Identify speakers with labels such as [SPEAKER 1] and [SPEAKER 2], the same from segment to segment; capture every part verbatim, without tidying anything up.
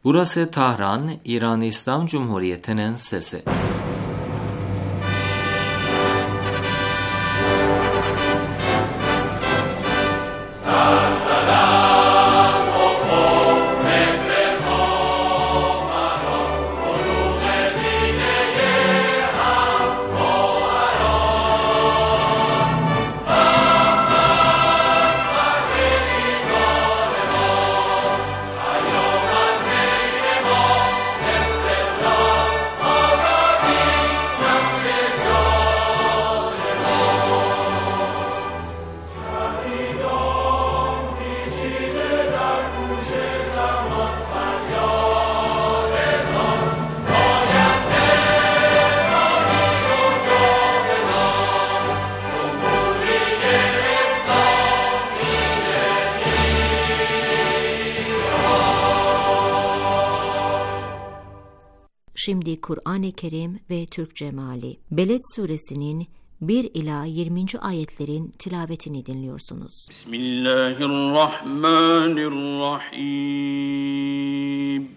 [SPEAKER 1] Burası Tahran, İran İslam Cumhuriyeti'nin sesi.
[SPEAKER 2] Şimdi Kur'an-ı Kerim ve Türkçe meali. Beled suresinin bir ila yirminci ayetlerin tilavetini dinliyorsunuz.
[SPEAKER 3] Bismillahirrahmanirrahim.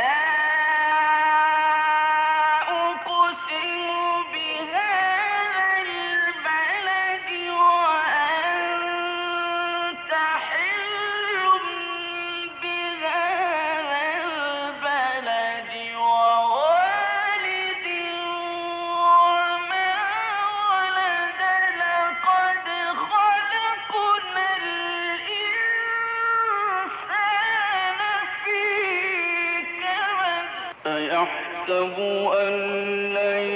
[SPEAKER 3] يحسب أن لن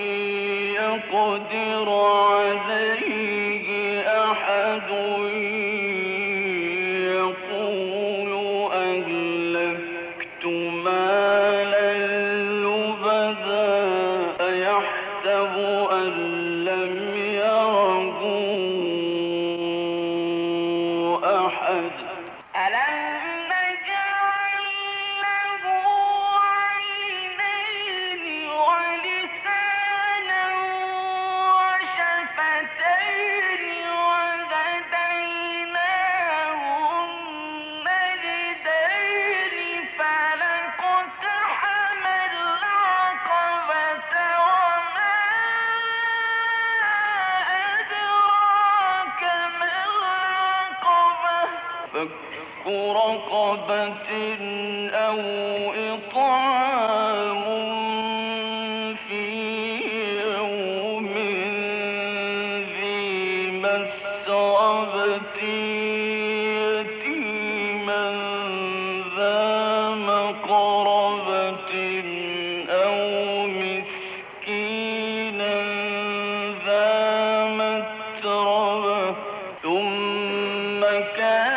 [SPEAKER 3] يقدر عليه أحد يقول أهلكت مالا لبدا أيحسب أن لم يره أحد فك رقبة أو إطعام في يوم ذي مسغبة يتيما ذا مقربة أو مسكينا ذا متربة ثم كان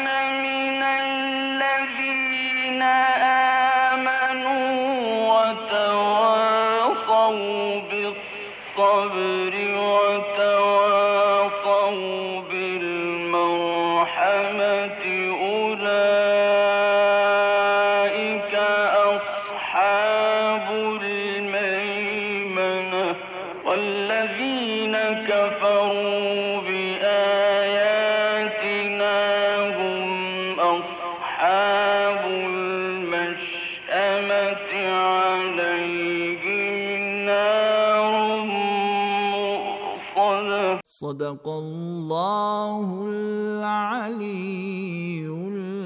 [SPEAKER 3] بالصبر وتواصوا بالمرحمة أولئك أصحاب الميمنة والذين كفروا بآياتنا هم أصحاب المشأمة عليهم Sadakallahul aliyyul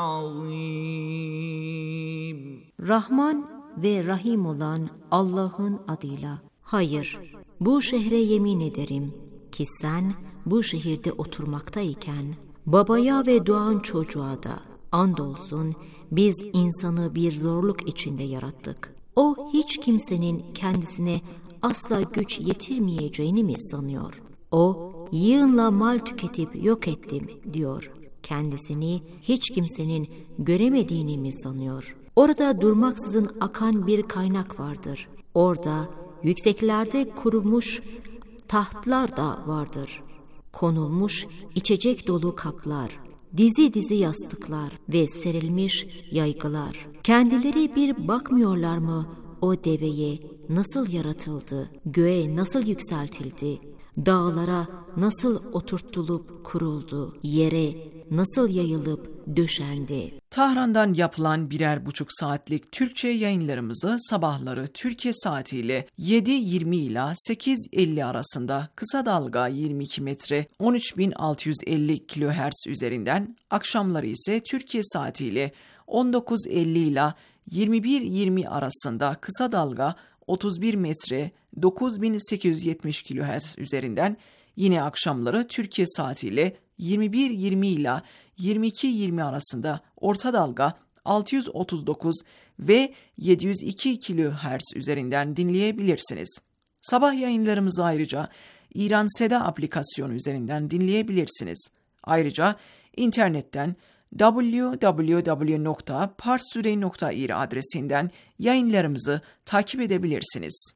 [SPEAKER 3] azim.
[SPEAKER 2] Rahman ve Rahim olan Allah'ın adıyla. Hayır, bu şehre yemin ederim ki sen bu şehirde oturmaktayken babaya ve doğan çocuğa da andolsun biz insanı bir zorluk içinde yarattık. O hiç kimsenin kendisine asla güç yetirmeyeceğini mi sanıyor? O, yığınla mal tüketip yok ettim diyor. Kendisini hiç kimsenin göremediğini mi sanıyor? Orada durmaksızın akan bir kaynak vardır. Orada yükseklerde kurumuş tahtlar da vardır. Konulmuş içecek dolu kaplar, dizi dizi yastıklar ve serilmiş yaygılar. Kendileri bir bakmıyorlar mı o deveye nasıl yaratıldı, göğe nasıl yükseltildi, dağlara nasıl oturtulup kuruldu, yere nasıl yayılıp döşendi?
[SPEAKER 4] Tahran'dan yapılan birer buçuk saatlik Türkçe yayınlarımızı sabahları Türkiye saatiyle yedi yirmi ila sekiz elli arasında kısa dalga yirmi iki metre on üç bin altı yüz elli kilohertz üzerinden, akşamları ise Türkiye saatiyle on dokuz elli ila yirmi bir yirmi arasında kısa dalga otuz bir metre dokuz bin sekiz yüz yetmiş kilohertz üzerinden, yine akşamları Türkiye saatiyle yirmi bir yirmi ila yirmi iki yirmi arasında orta dalga altı yüz otuz dokuz ve yedi yüz iki kilohertz üzerinden dinleyebilirsiniz. Sabah yayınlarımızı ayrıca İran Seda aplikasyonu üzerinden dinleyebilirsiniz. Ayrıca internetten double-u double-u double-u nokta parstoday nokta ir adresinden yayınlarımızı takip edebilirsiniz.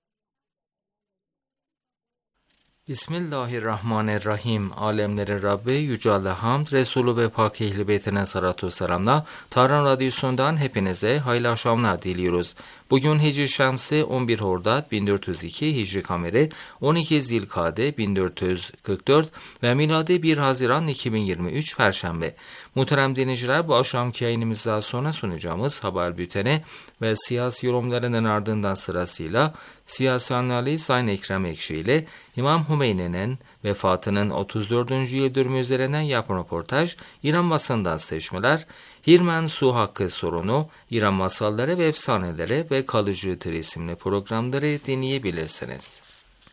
[SPEAKER 1] Bismillahirrahmanirrahim. Alemlerin Rabbi Yüce Allah hamd, Resulü ve Pak Ehl-i Beytine salatu selamla Tahran Radyosu'ndan hepinize hayırlı akşamlar diliyoruz. Bugün Hicri Şemsi on bir Hordat bin dört yüz iki, Hicri Kameri on iki Zilkade bin dört yüz kırk dört ve miladi bir Haziran iki bin yirmi üç Perşembe. Muhterem dinleyiciler, bu akşamki yayınımızdan sonra sunacağımız haber bülteni ve siyasi yorumlarının ardından sırasıyla siyasi analiz Sayın Ekrem Ekşi ile İmam Hümeyni'nin vefatının otuz dördüncü yıl dönümü üzerinden yapılan röportaj, İran basından seçmeler, Hirmen Su Hakkı sorunu, İran masalları ve efsaneleri ve Kalıcı Tır isimli programları dinleyebilirsiniz.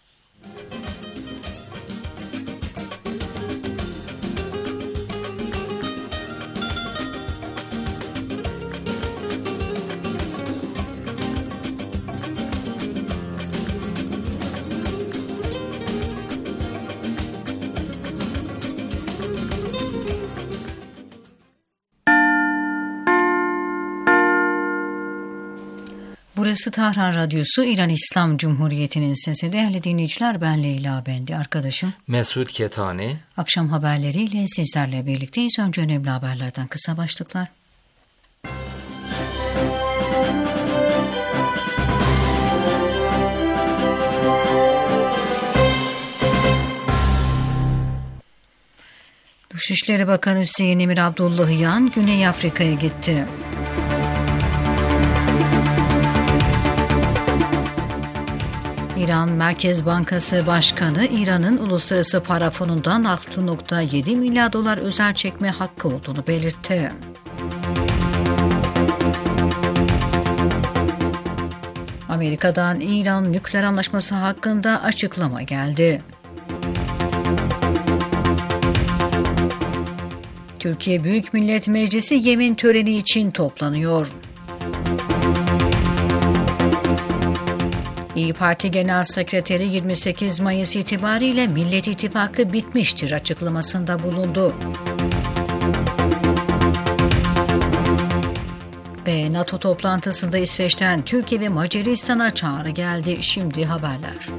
[SPEAKER 5] Burası Tahran Radyosu, İran İslam Cumhuriyeti'nin sesi. Değerli dinleyiciler, ben Leyla Bendi, arkadaşım
[SPEAKER 1] Mesut Ketani.
[SPEAKER 5] Akşam haberleriyle sizlerle birlikteyiz. Önce önemli haberlerden kısa başlıklar. Dışişleri Bakanı Hüseyin Emir Abdullahian Güney Afrika'ya gitti. İran Merkez Bankası Başkanı, İran'ın Uluslararası Para Fonu'ndan altı virgül yedi milyar dolar özel çekme hakkı olduğunu belirtti. Amerika'dan İran nükleer anlaşması hakkında açıklama geldi. Türkiye Büyük Millet Meclisi yemin töreni için toplanıyor. İYİ Parti Genel Sekreteri yirmi sekiz Mayıs itibariyle Millet İttifakı bitmiştir açıklamasında bulundu. Ve NATO toplantısında İsveç'ten Türkiye ve Macaristan'a çağrı geldi. Şimdi haberler.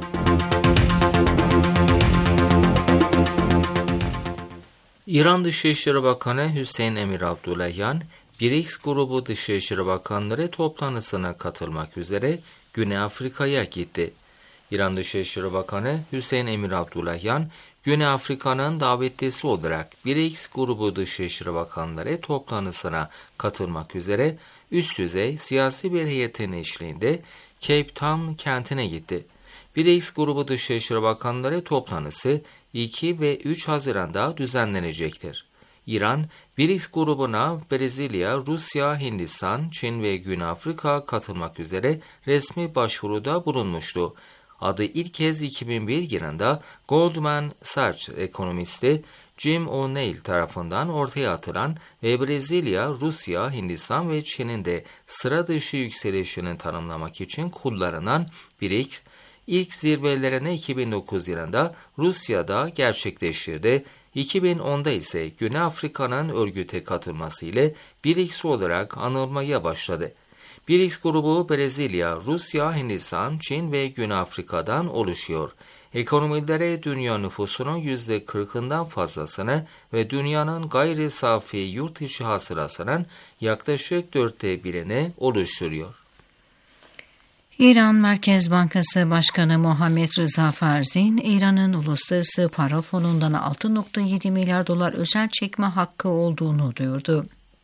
[SPEAKER 1] İran Dışişleri Bakanı Hüseyin Emir Abdullahian, B R I C S grubu Dışişleri Bakanları toplantısına katılmak üzere Güney Afrika'ya gitti. İran Dışişleri Bakanı Hüseyin Emir Abdullahian, Güney Afrika'nın davetlisi olarak B R I C S grubu Dışişleri Bakanları toplantısına katılmak üzere üst düzey siyasi bir heyetin eşliğinde Cape Town kentine gitti. B R I C S grubu Dışişleri Bakanları toplantısı iki ve üç Haziran'da düzenlenecektir. İran, B R I C S grubuna Brezilya, Rusya, Hindistan, Çin ve Güney Afrika katılmak üzere resmi başvuruda bulunmuştu. Adı ilk kez iki bin bir yılında Goldman Sachs ekonomisti Jim O'Neill tarafından ortaya atılan ve Brezilya, Rusya, Hindistan ve Çin'in de sıra dışı yükselişini tanımlamak için kullanılan B R I C S, ilk zirvelerini iki bin dokuz yılında Rusya'da gerçekleştirdi. iki bin onda ise Güney Afrika'nın örgüte katılması ile B R I C S olarak anılmaya başladı. B R I C S grubu Brezilya, Rusya, Hindistan, Çin ve Güney Afrika'dan oluşuyor. Ekonomilere dünya nüfusunun yüzde kırkından fazlasını ve dünyanın gayri safi yurt içi hasılasının yaklaşık dörtte birini oluşturuyor.
[SPEAKER 5] İran Merkez Bankası Başkanı Muhammed Rıza Ferzin, İran'ın Uluslararası Para Fonu'ndan altı virgül yedi milyar dolar özel çekme hakkı olduğunu duyurdu.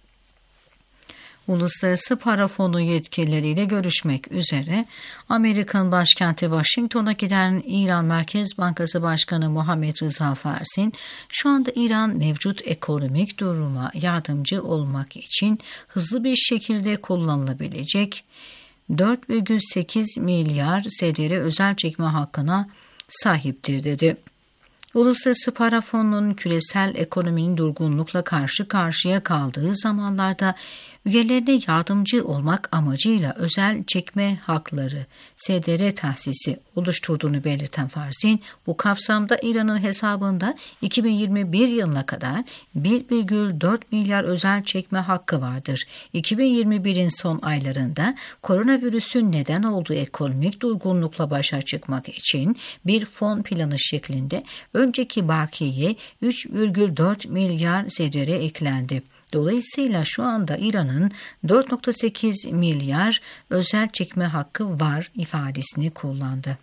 [SPEAKER 5] Uluslararası Para Fonu yetkilileriyle görüşmek üzere Amerikan başkenti Washington'a giden İran Merkez Bankası Başkanı Muhammed Rıza Ferzin, şu anda İran mevcut ekonomik duruma yardımcı olmak için hızlı bir şekilde kullanılabilecek dört virgül sekiz milyar S D R özel çekme hakkına sahiptir dedi. Uluslararası Para Fonu'nun küresel ekonominin durgunlukla karşı karşıya kaldığı zamanlarda üyelerine yardımcı olmak amacıyla özel çekme hakları S D R tahsisi oluşturduğunu belirten Ferzin, bu kapsamda İran'ın hesabında iki bin yirmi bir yılına kadar bir virgül dört milyar özel çekme hakkı vardır. iki bin yirmi birin son aylarında koronavirüsün neden olduğu ekonomik durgunlukla başa çıkmak için bir fon planı şeklinde önceki bakiye üç virgül dört milyar S D R eklendi. Dolayısıyla şu anda İran'ın dört virgül sekiz milyar özel çekme hakkı var ifadesini kullandı.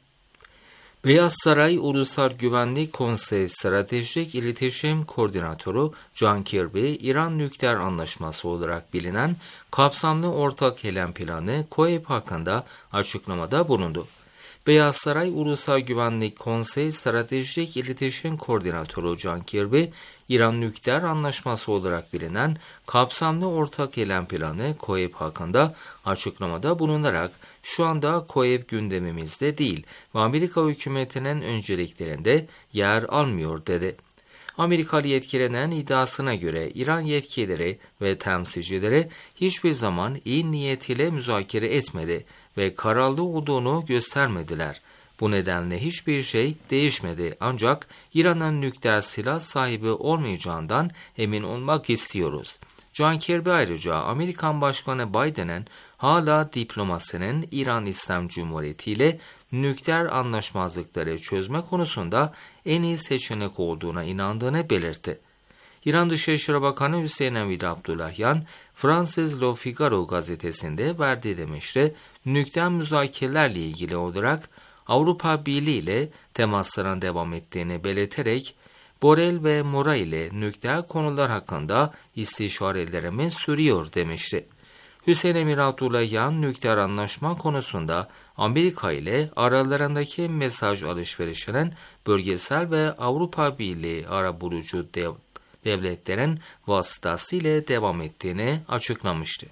[SPEAKER 1] Beyaz Saray Ulusal Güvenlik Konseyi Stratejik İletişim Koordinatörü John Kirby, İran Nükleer Anlaşması olarak bilinen kapsamlı ortak eylem planı KOEP hakkında açıklamada bulundu. Beyaz Saray Ulusal Güvenlik Konseyi Stratejik İletişim Koordinatörü John Kirby, İran Nükleer Anlaşması olarak bilinen kapsamlı ortak eylem planı KOEP hakkında açıklamada bulunarak şu anda KOEP gündemimizde değil ve Amerika hükümetinin önceliklerinde yer almıyor dedi. Amerikalı yetkililerin iddiasına göre İran yetkilileri ve temsilcileri hiçbir zaman iyi niyetiyle müzakere etmedi ve kararlı olduğunu göstermediler. Bu nedenle hiçbir şey değişmedi, ancak İran'ın nükleer silah sahibi olmayacağından emin olmak istiyoruz. John Kirby ayrıca Amerikan Başkanı Biden'ın hala diplomasinin İran İslam Cumhuriyeti ile nükleer anlaşmazlıkları çözme konusunda en iyi seçenek olduğuna inandığını belirtti. İran Dışişleri Bakanı Hüseyin Emir Abdullahyan, Fransız Le Figaro gazetesinde verdiği demeçte nükleer müzakerelerle ilgili olarak Avrupa Birliği ile temasların devam ettiğini belirterek, Borrell ve Mora ile nükleer konular hakkında istişarelerimiz sürüyor demişti. Hüseyin Emir Abdullahyan, nükleer anlaşma konusunda Amerika ile aralarındaki mesaj alışverişinin bölgesel ve Avrupa Birliği arabulucu dev, devletlerin vasıtasıyla devam ettiğini açıklamıştı.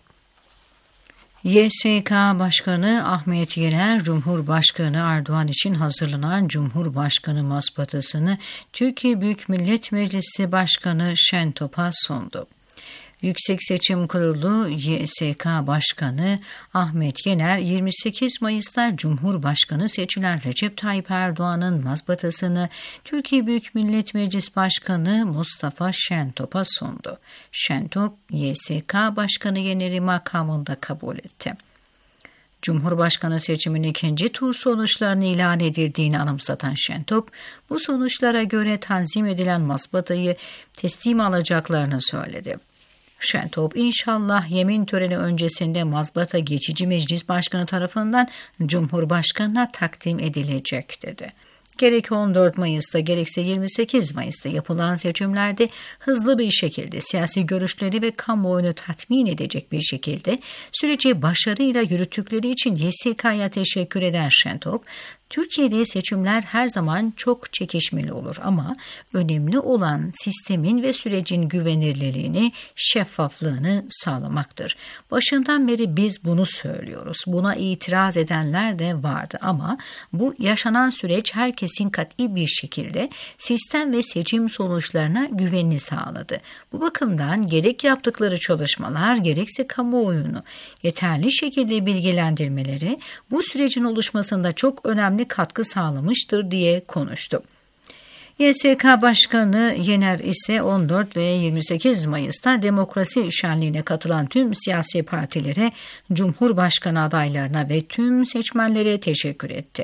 [SPEAKER 5] Y S K Başkanı Ahmet Yener, Cumhurbaşkanı Erdoğan için hazırlanan Cumhurbaşkanı mazbatasını Türkiye Büyük Millet Meclisi Başkanı Şentop'a sundu. Yüksek Seçim Kurulu Y S K Başkanı Ahmet Yener, yirmi sekiz Mayıs'ta Cumhurbaşkanı seçilen Recep Tayyip Erdoğan'ın mazbatasını Türkiye Büyük Millet Meclisi Başkanı Mustafa Şentop'a sundu. Şentop, Y S K Başkanı Yener'i makamında kabul etti. Cumhurbaşkanı seçiminin ikinci tur sonuçlarını ilan edildiğini anımsatan Şentop, bu sonuçlara göre tanzim edilen mazbatayı teslim alacaklarını söyledi. Şentop, inşallah yemin töreni öncesinde mazbata geçici meclis başkanı tarafından Cumhurbaşkanı'na takdim edilecek dedi. Gerek on dört Mayıs'ta gerekse yirmi sekiz Mayıs'ta yapılan seçimlerde hızlı bir şekilde siyasi görüşleri ve kamuoyunu tatmin edecek bir şekilde süreci başarıyla yürüttükleri için Y S K'ya teşekkür eden Şentop, Türkiye'de seçimler her zaman çok çekişmeli olur ama önemli olan sistemin ve sürecin güvenilirliğini, şeffaflığını sağlamaktır. Başından beri biz bunu söylüyoruz. Buna itiraz edenler de vardı ama bu yaşanan süreç herkesin kat'i bir şekilde sistem ve seçim sonuçlarına güvenini sağladı. Bu bakımdan gerek yaptıkları çalışmalar gerekse kamuoyunu yeterli şekilde bilgilendirmeleri bu sürecin oluşmasında çok önemli katkı sağlamıştır diye konuştu. Y S K Başkanı Yener ise on dört ve yirmi sekiz Mayıs'ta demokrasi şenliğine katılan tüm siyasi partilere, Cumhurbaşkanı adaylarına ve tüm seçmenlere teşekkür etti.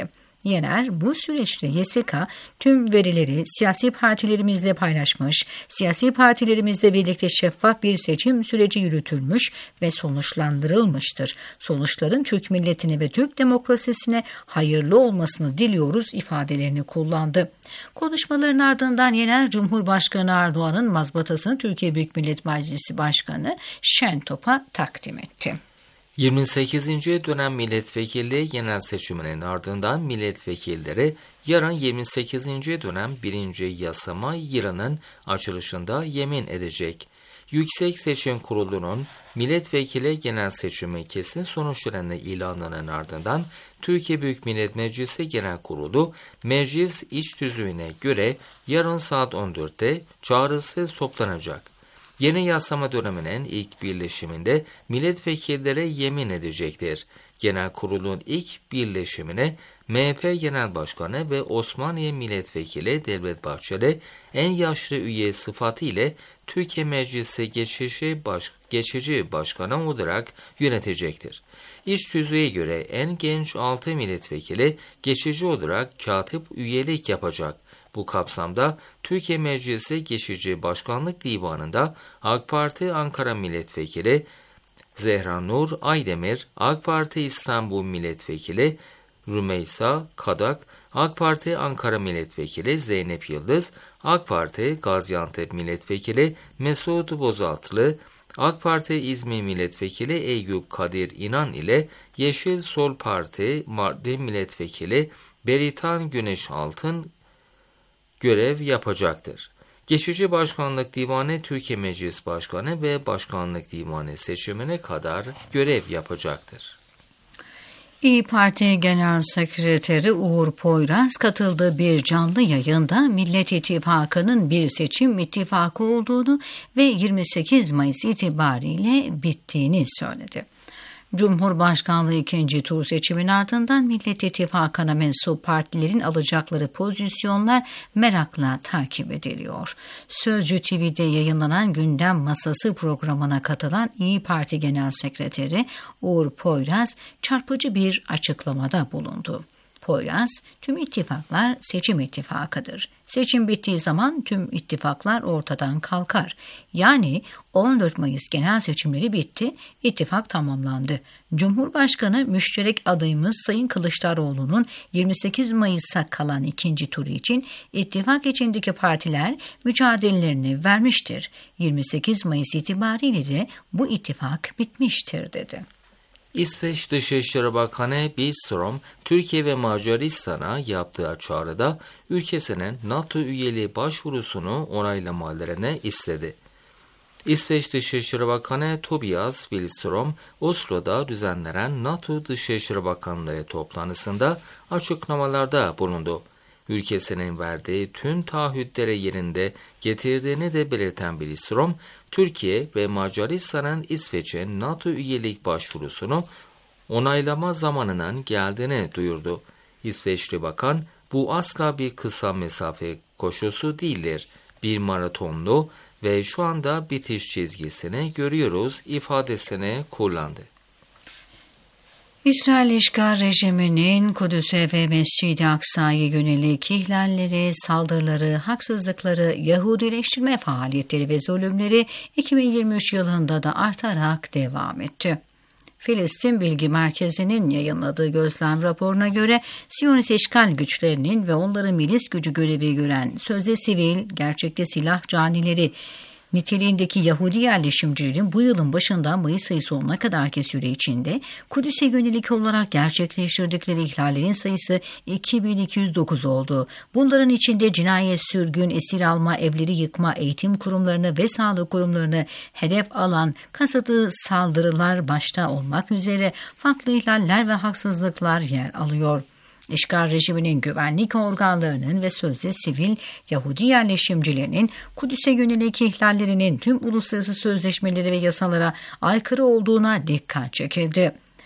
[SPEAKER 5] Yener bu süreçte Y S K tüm verileri siyasi partilerimizle paylaşmış, siyasi partilerimizle birlikte şeffaf bir seçim süreci yürütülmüş ve sonuçlandırılmıştır. Sonuçların Türk milletine ve Türk demokrasisine hayırlı olmasını diliyoruz ifadelerini kullandı. Konuşmaların ardından Yener Cumhurbaşkanı Erdoğan'ın mazbatasını Türkiye Büyük Millet Meclisi Başkanı Şentop'a takdim etti.
[SPEAKER 1] yirmi sekizinci dönem milletvekilliği genel seçiminin ardından milletvekilleri yarın yirmi sekizinci dönem birinci yasama yılının açılışında yemin edecek. Yüksek Seçim Kurulu'nun milletvekili genel seçimi kesin sonuçlarının ilanının ardından Türkiye Büyük Millet Meclisi Genel Kurulu meclis iç tüzüğüne göre yarın saat on dörtte çağrısı toplanacak. Yeni yasama döneminin ilk birleşiminde milletvekilleri yemin edecektir. Genel Kurul'un ilk birleşimine M H P Genel Başkanı ve Osmaniye Milletvekili Devlet Bahçeli en yaşlı üye sıfatıyla Türkiye Meclisi geçici, baş, geçici başkanı olarak yönetecektir. İç tüzüğe göre en genç altı milletvekili geçici olarak katip üyelik yapacak. Bu kapsamda Türkiye Meclisi Geçici Başkanlık Divanı'nda AK Parti Ankara Milletvekili Zehra Nur Aydemir, AK Parti İstanbul Milletvekili Rümeysa Kadak, AK Parti Ankara Milletvekili Zeynep Yıldız, AK Parti Gaziantep Milletvekili Mesut Bozaltlı, AK Parti İzmir Milletvekili Eyüp Kadir İnan ile Yeşil Sol Parti Mardin Milletvekili Beritan Güneş Altın görev yapacaktır. Geçici Başkanlık Divanı Türkiye Meclis Başkanı ve Başkanlık Divanı seçimine kadar görev yapacaktır.
[SPEAKER 5] İYİ Parti Genel Sekreteri Uğur Poyraz katıldığı bir canlı yayında Millet İttifakı'nın bir seçim ittifakı olduğunu ve yirmi sekiz Mayıs itibariyle bittiğini söyledi. Cumhurbaşkanlığı ikinci tur seçimin ardından Millet İttifakı'na mensup partilerin alacakları pozisyonlar merakla takip ediliyor. Sözcü T V'de yayınlanan Gündem Masası programına katılan İYİ Parti Genel Sekreteri Uğur Poyraz çarpıcı bir açıklamada bulundu. Poyraz, tüm ittifaklar seçim ittifakıdır. Seçim bittiği zaman tüm ittifaklar ortadan kalkar. Yani on dört Mayıs genel seçimleri bitti, ittifak tamamlandı. Cumhurbaşkanı müşterek adayımız Sayın Kılıçdaroğlu'nun yirmi sekiz Mayıs'a kalan ikinci turu için ittifak içindeki partiler mücadelelerini vermiştir. yirmi sekiz Mayıs itibariyle de bu ittifak bitmiştir dedi.
[SPEAKER 1] İsveç Dışişleri Bakanı Billström, Türkiye ve Macaristan'a yaptığı çağrıda ülkesinin NATO üyeliği başvurusunu onaylamalarını istedi. İsveç Dışişleri Bakanı Tobias Billström, Oslo'da düzenlenen NATO Dışişleri Bakanları toplantısında açıklamalarda bulundu. Ülkesinin verdiği tüm taahhütleri yerinde getirdiğini de belirten Billström, Türkiye ve Macaristan'ın İsveç'in NATO üyelik başvurusunu onaylama zamanının geldiğini duyurdu. İsveçli bakan, bu asla bir kısa mesafe koşusu değildir, bir maratonlu ve şu anda bitiş çizgisini görüyoruz ifadesini kullandı.
[SPEAKER 5] İsrail işgal rejiminin Kudüs'e ve Mescid-i Aksa'ya yönelik ihlalleri, saldırıları, haksızlıkları, Yahudileştirme faaliyetleri ve zulümleri iki bin yirmi üç yılında da artarak devam etti. Filistin Bilgi Merkezi'nin yayınladığı gözlem raporuna göre Siyonist işgal güçlerinin ve onların milis gücü görevi gören sözde sivil, gerçekte silah canileri niteliğindeki Yahudi yerleşimcilerin bu yılın başından Mayıs ayı sonuna kadarki süre içinde Kudüs'e yönelik olarak gerçekleştirdikleri ihlallerin sayısı iki bin iki yüz dokuz oldu. Bunların içinde cinayet, sürgün, esir alma, evleri yıkma, eğitim kurumlarını ve sağlık kurumlarını hedef alan kasıtlı saldırılar başta olmak üzere farklı ihlaller ve haksızlıklar yer alıyor. İşgal rejiminin güvenlik organlarının ve sözde sivil Yahudi yerleşimcilerinin Kudüs'e yönelik ihlallerinin tüm uluslararası sözleşmeleri ve yasalara aykırı olduğuna dikkat çekildi.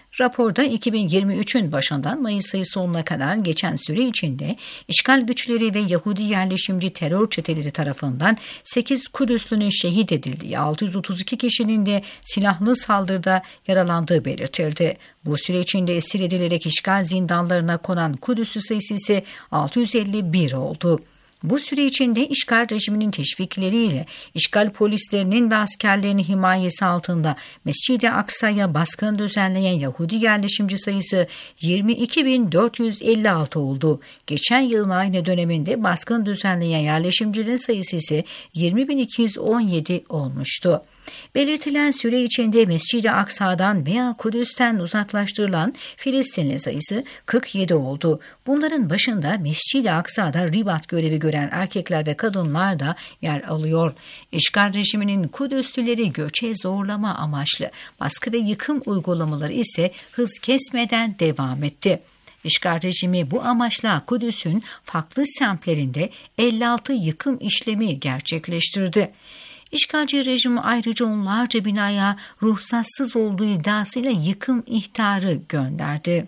[SPEAKER 5] Raporda iki bin yirmi üçün başından Mayıs ayı sonuna kadar geçen süre içinde işgal güçleri ve Yahudi yerleşimci terör çeteleri tarafından sekiz Kudüslünün şehit edildiği, altı yüz otuz iki kişinin de silahlı saldırıda yaralandığı belirtildi. Bu süre içinde esir edilerek işgal zindanlarına konan Kudüslü sayısı ise altı yüz elli bir oldu. Bu süre içinde işgal rejiminin teşvikleriyle işgal polislerinin ve askerlerinin himayesi altında Mescid-i Aksa'ya baskın düzenleyen Yahudi yerleşimci sayısı yirmi iki bin dört yüz elli altı oldu. Geçen yılın aynı döneminde baskın düzenleyen yerleşimcilerin sayısı ise yirmi bin iki yüz on yedi olmuştu. Belirtilen süre içinde Mescid-i Aksa'dan veya Kudüs'ten uzaklaştırılan Filistinli sayısı kırk yedi oldu. Bunların başında Mescid-i Aksa'da ribat görevi gören erkekler ve kadınlar da yer alıyor. İşgal rejiminin Kudüslüleri göçe zorlama amaçlı baskı ve yıkım uygulamaları ise hız kesmeden devam etti. İşgal rejimi bu amaçla Kudüs'ün farklı semtlerinde elli altı yıkım işlemi gerçekleştirdi. İşgalci rejimi ayrıca onlarca binaya ruhsatsız olduğu iddiasıyla yıkım ihtarı gönderdi.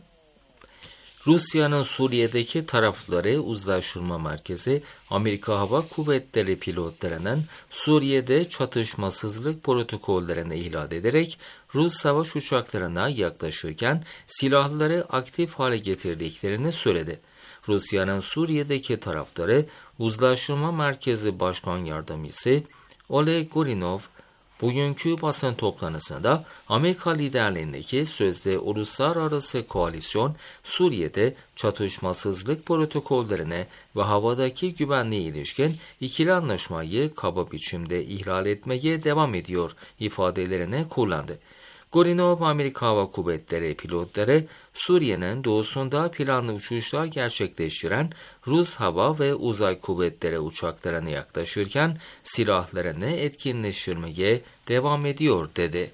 [SPEAKER 1] Rusya'nın Suriye'deki tarafları uzlaştırma merkezi, Amerika Hava Kuvvetleri pilotlarının Suriye'de çatışmasızlık protokollerini ihlal ederek Rus savaş uçaklarına yaklaşırken silahları aktif hale getirdiklerini söyledi. Rusya'nın Suriye'deki tarafları Uzlaştırma Merkezi Başkan Yardımcısı Oleg Gorinov, bugünkü basın toplantısında Amerika liderliğindeki sözde uluslararası koalisyon, Suriye'de çatışmasızlık protokollerine ve havadaki güvenliğe ilişkin ikili anlaşmayı kaba biçimde ihlal etmeye devam ediyor ifadelerini kullandı. Gorinov, Amerika Hava Kuvvetleri pilotları Suriye'nin doğusunda planlı uçuşlar gerçekleştiren Rus hava ve uzay kuvvetleri uçaklarına yaklaşırken silahlarını etkinleştirmeye devam ediyor dedi.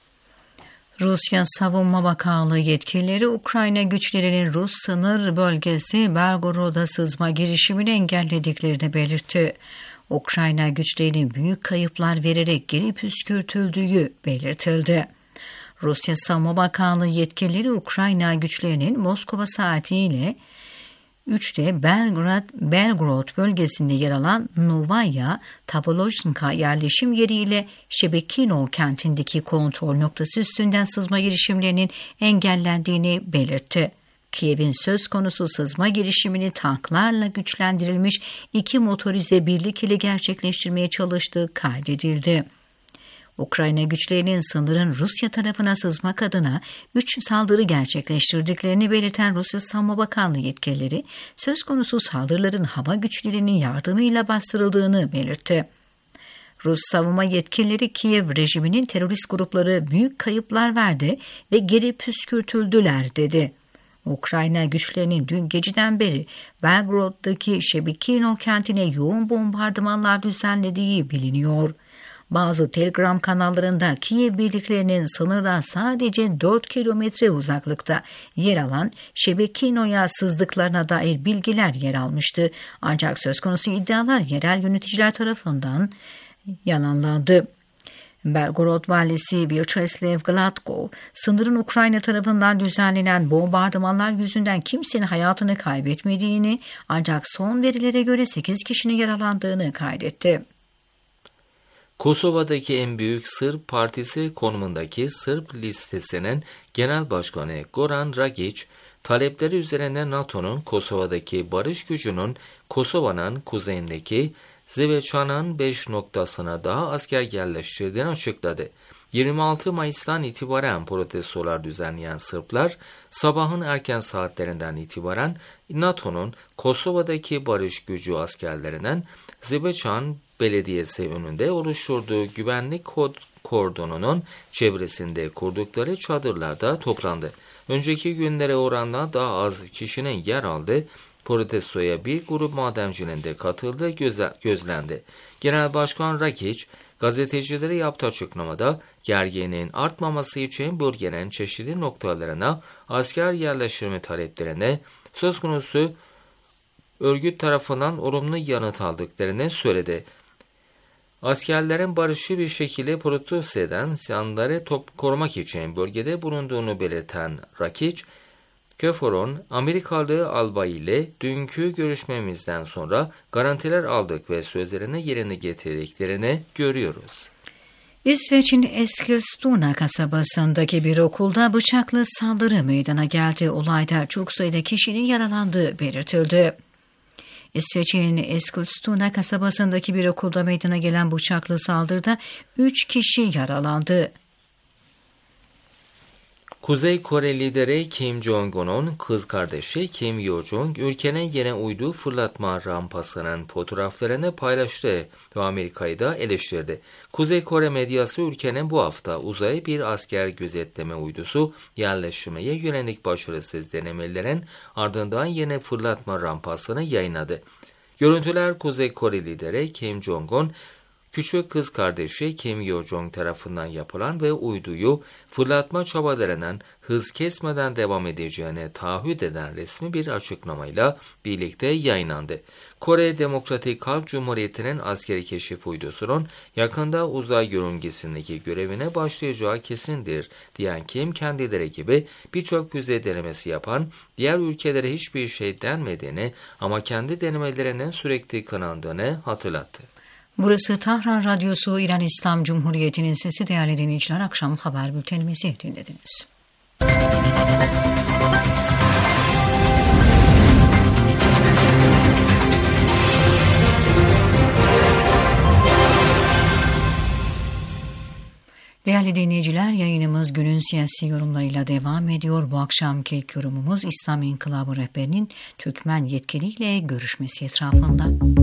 [SPEAKER 5] Rusya Savunma Bakanlığı yetkilileri Ukrayna güçlerinin Rus sınır bölgesi Belgorod'a sızma girişimini engellediklerini belirtti. Ukrayna güçlerinin büyük kayıplar vererek geri püskürtüldüğü belirtildi. Rusya Savunma Bakanlığı yetkilileri Ukrayna güçlerinin Moskova saatiyle üçte Belgrad, Belgorod bölgesinde yer alan Novaya Tavolozhka yerleşim yeriyle Şebekino kentindeki kontrol noktası üstünden sızma girişimlerinin engellendiğini belirtti. Kiev'in söz konusu sızma girişimini tanklarla güçlendirilmiş iki motorize birlik ile gerçekleştirmeye çalıştığı kaydedildi. Ukrayna güçlerinin sınırın Rusya tarafına sızmak adına üç saldırı gerçekleştirdiklerini belirten Rusya Savunma Bakanlığı yetkilileri, söz konusu saldırıların hava güçlerinin yardımıyla bastırıldığını belirtti. Rus savunma yetkilileri Kiev rejiminin terörist grupları büyük kayıplar verdi ve geri püskürtüldüler dedi. Ukrayna güçlerinin dün geceden beri Belgorod'daki Şebekino kentine yoğun bombardımanlar düzenlediği biliniyor. Bazı Telegram kanallarında Kiev birliklerinin sınırdan sadece dört kilometre uzaklıkta yer alan Şebekino'ya sızdıklarına dair bilgiler yer almıştı. Ancak söz konusu iddialar yerel yöneticiler tarafından yalanlandı. Belgorod valisi Vyacheslav Gladko, sınırın Ukrayna tarafından düzenlenen bombardımanlar yüzünden kimsenin hayatını kaybetmediğini, ancak son verilere göre sekiz kişinin yaralandığını kaydetti.
[SPEAKER 1] Kosova'daki en büyük Sırp partisi konumundaki Sırp listesinin genel başkanı Goran Dragić, talepleri üzerine NATO'nun Kosova'daki barış gücünün Kosova'nın kuzeyindeki Zeveçan'ın beş noktasına daha asker yerleştirdiğini açıkladı. yirmi altı Mayıs'tan itibaren protestolar düzenleyen Sırplar, sabahın erken saatlerinden itibaren NATO'nun Kosova'daki barış gücü askerlerinin Zeveçan Belediyesi önünde oluşturduğu güvenlik kod kordonunun çevresinde kurdukları çadırlarda toplandı. Önceki günlere oranla daha az kişinin yer aldığı protestoya bir grup madencinin de katıldığı gözlendi. Genel Başkan Dragić, gazetecilere yaptığı açıklamada gerginliğin artmaması için bölgenin çeşitli noktalarına asker yerleştirme taleplerine söz konusu örgüt tarafından olumlu yanıt aldıklarını söyledi. Askerlerin barışçı bir şekilde protesto eden canları top korumak için bölgede bulunduğunu belirten Rakic, KFOR'un Amerikalı albay ile dünkü görüşmemizden sonra garantiler aldık ve sözlerini yerine getirdiklerini görüyoruz.
[SPEAKER 5] İsveç'in Eskilstuna kasabasındaki bir okulda bıçaklı saldırı meydana geldi. Olayda çok sayıda kişinin yaralandığı belirtildi. İsveç'in Eskilstuna kasabasındaki bir okulda meydana gelen bıçaklı saldırıda üç kişi yaralandı.
[SPEAKER 1] Kuzey Kore lideri Kim Jong-un'un kız kardeşi Kim Yo-jong, ülkenin yine uydu fırlatma rampasının fotoğraflarını paylaştı ve Amerika'yı da eleştirdi. Kuzey Kore medyası ülkenin bu hafta uzaya bir asker gözetleme uydusu yerleştirmeye yönelik başarısız denemelerin ardından yeni fırlatma rampasını yayınladı. Görüntüler Kuzey Kore lideri Kim Jong-un, küçük kız kardeşi Kim Yo-jong tarafından yapılan ve uyduyu fırlatma çabalarının hız kesmeden devam edeceğine taahhüt eden resmi bir açıklamayla birlikte yayınlandı. Kore Demokratik Halk Cumhuriyeti'nin askeri keşif uydusunun yakında uzay yörüngesindeki görevine başlayacağı kesindir diyen Kim, kendileri gibi birçok füze denemesi yapan diğer ülkelere hiçbir şey denmediğini ama kendi denemelerinin sürekli kınandığını hatırlattı.
[SPEAKER 5] Burası Tahran Radyosu, İran İslam Cumhuriyeti'nin sesi. Değerli dinleyiciler, akşam haber bültenimizi dinlediniz. Değerli dinleyiciler, yayınımız günün siyasi yorumlarıyla devam ediyor. Bu akşamki ilk yorumumuz İslam İnkılabı rehberinin Türkmen yetkiliyle görüşmesi etrafında.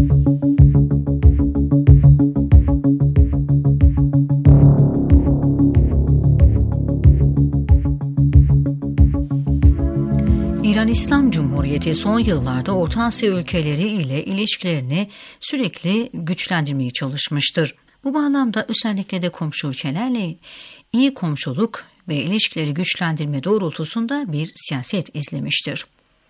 [SPEAKER 5] İran İslam Cumhuriyeti son yıllarda Orta Asya ülkeleri ile ilişkilerini sürekli güçlendirmeye çalışmıştır. Bu bağlamda özellikle de komşu ülkelerle iyi komşuluk ve ilişkileri güçlendirme doğrultusunda bir siyaset izlemiştir.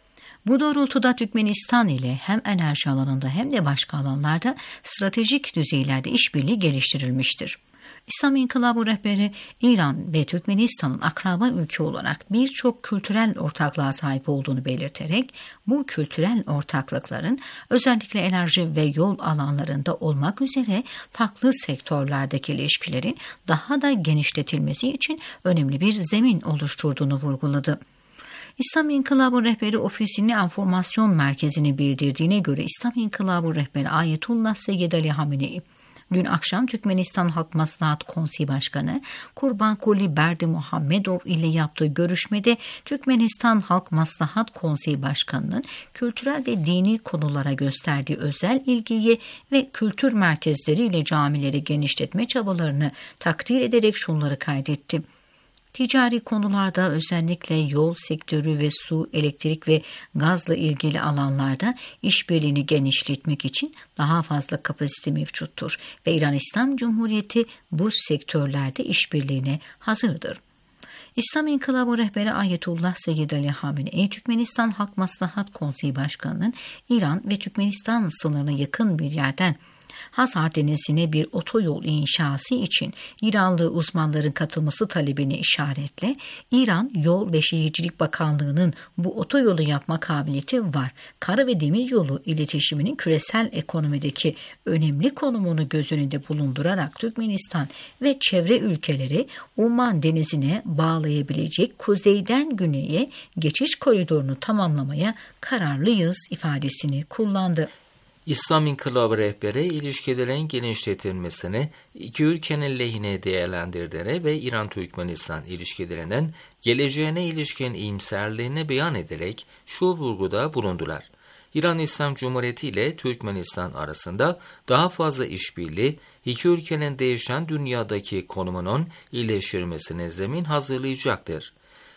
[SPEAKER 5] Bu doğrultuda Türkmenistan ile hem enerji alanında hem de başka alanlarda stratejik düzeylerde işbirliği geliştirilmiştir. İslam İnkılabı rehberi İran ve Türkmenistan'ın akraba ülke olarak birçok kültürel ortaklığa sahip olduğunu belirterek bu kültürel ortaklıkların özellikle enerji ve yol alanlarında olmak üzere farklı sektörlerdeki ilişkilerin daha da genişletilmesi için önemli bir zemin oluşturduğunu vurguladı. İslam İnkılabı Rehberi Ofisi'nin Enformasyon Merkezi'ni bildirdiğine göre İslam İnkılabı Rehberi Ayetullah Seyyed Ali Hamenei dün akşam Türkmenistan Halk Maslahat Konseyi Başkanı Kurbankuli Berdi Muhammedov ile yaptığı görüşmede Türkmenistan Halk Maslahat Konseyi Başkanı'nın kültürel ve dini konulara gösterdiği özel ilgiyi ve kültür merkezleri ile camileri genişletme çabalarını takdir ederek şunları kaydetti. Ticari konularda özellikle yol sektörü ve su, elektrik ve gazla ilgili alanlarda işbirliğini genişletmek için daha fazla kapasite mevcuttur ve İran İslam Cumhuriyeti bu sektörlerde işbirliğine hazırdır. İslam İnkılabı Rehberi Ayetullah Seyyed Ali Hamenei, Türkmenistan Halk Maslahat Konseyi Başkanı'nın İran ve Türkmenistan sınırına yakın bir yerden Hazar Denizi'ne bir otoyol inşası için İranlı uzmanların katılması talebini işaretle İran Yol ve Şehircilik Bakanlığı'nın bu otoyolu yapma kabiliyeti var. Kara ve demir yolu iletişiminin küresel ekonomideki önemli konumunu göz önünde bulundurarak Türkmenistan ve çevre ülkeleri Umman Denizi'ne bağlayabilecek kuzeyden güneye geçiş koridorunu tamamlamaya kararlıyız ifadesini kullandı.
[SPEAKER 1] İslam İnkılabı rehberi ilişkilerin genişletilmesini iki ülkenin lehine değerlendirdiğini ve İran-Türkmenistan ilişkilerinin geleceğine ilişkin iyimserliğini beyan ederek şu vurguda bulundular. İran İslam Cumhuriyeti ile Türkmenistan arasında daha fazla işbirliği, iki ülkenin değişen dünyadaki konumunun iyileştirilmesine zemin hazırlayacaktır.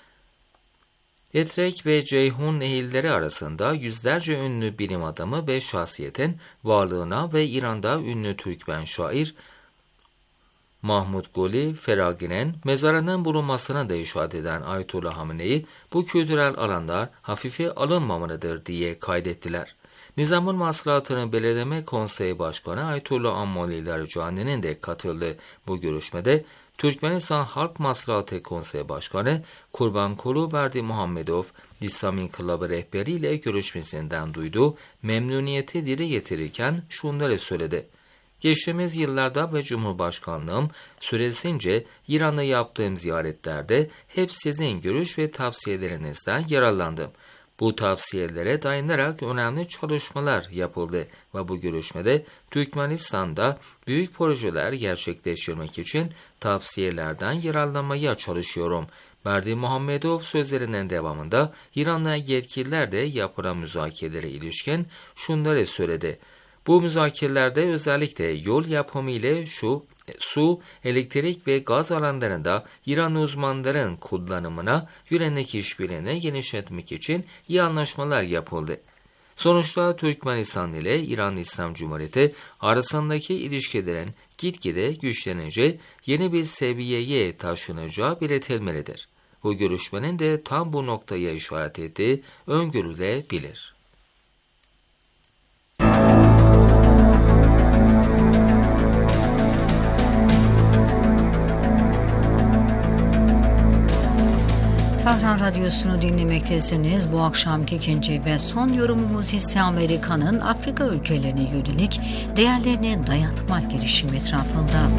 [SPEAKER 1] Etrek ve Ceyhun nehirleri arasında yüzlerce ünlü bilim adamı ve şahsiyetin varlığına ve İran'da ünlü Türkmen şair Mahmud Goli Feragi'nin mezarının bulunmasına da işaret eden Ayetullah Hamenei, bu kültürel alanlar hafife alınmamalıdır diye kaydettiler. Nizamın Maslahatı'nın Belirleme Konseyi Başkanı Ayetullah Ammali Larijani'nin de katıldığı bu görüşmede Türkmenistan Halk Maslahatı Konseyi Başkanı Kurbankulu Berdi Muhammedov, İslam İnkılabı rehberiyle görüşmesinden duyduğu memnuniyeti dile getirirken şunları söyledi. Geçtiğimiz yıllarda ve Cumhurbaşkanlığım süresince İran'da yaptığım ziyaretlerde hep sizin görüş ve tavsiyelerinizden yararlandım. Bu tavsiyelere dayanarak önemli çalışmalar yapıldı ve bu görüşmede Türkmenistan'da büyük projeler gerçekleştirmek için tavsiyelerden yararlanmaya çalışıyorum. Berdi Muhammedov sözlerinin devamında İran'la yetkililer de yapılan müzakerelere ilişkin şunları söyledi. Bu müzakerelerde özellikle yol yapımı ile şu, su, elektrik ve gaz alanlarında İran uzmanların kullanımına yönelik işbirliğini genişletmek için iyi anlaşmalar yapıldı. Sonuçta Türkmenistan ile İran İslam Cumhuriyeti arasındaki ilişkilerin gitgide güçlenince yeni bir seviyeye taşınacağı belirtilmelidir. Bu görüşmenin de tam bu noktaya işaret ettiği öngörülebilir.
[SPEAKER 5] Tahran Radyosu'nu dinlemektesiniz. Bu akşamki ikinci ve son yorumumuz ise Amerika'nın Afrika ülkelerine yönelik değerlerini dayatma girişimi etrafında.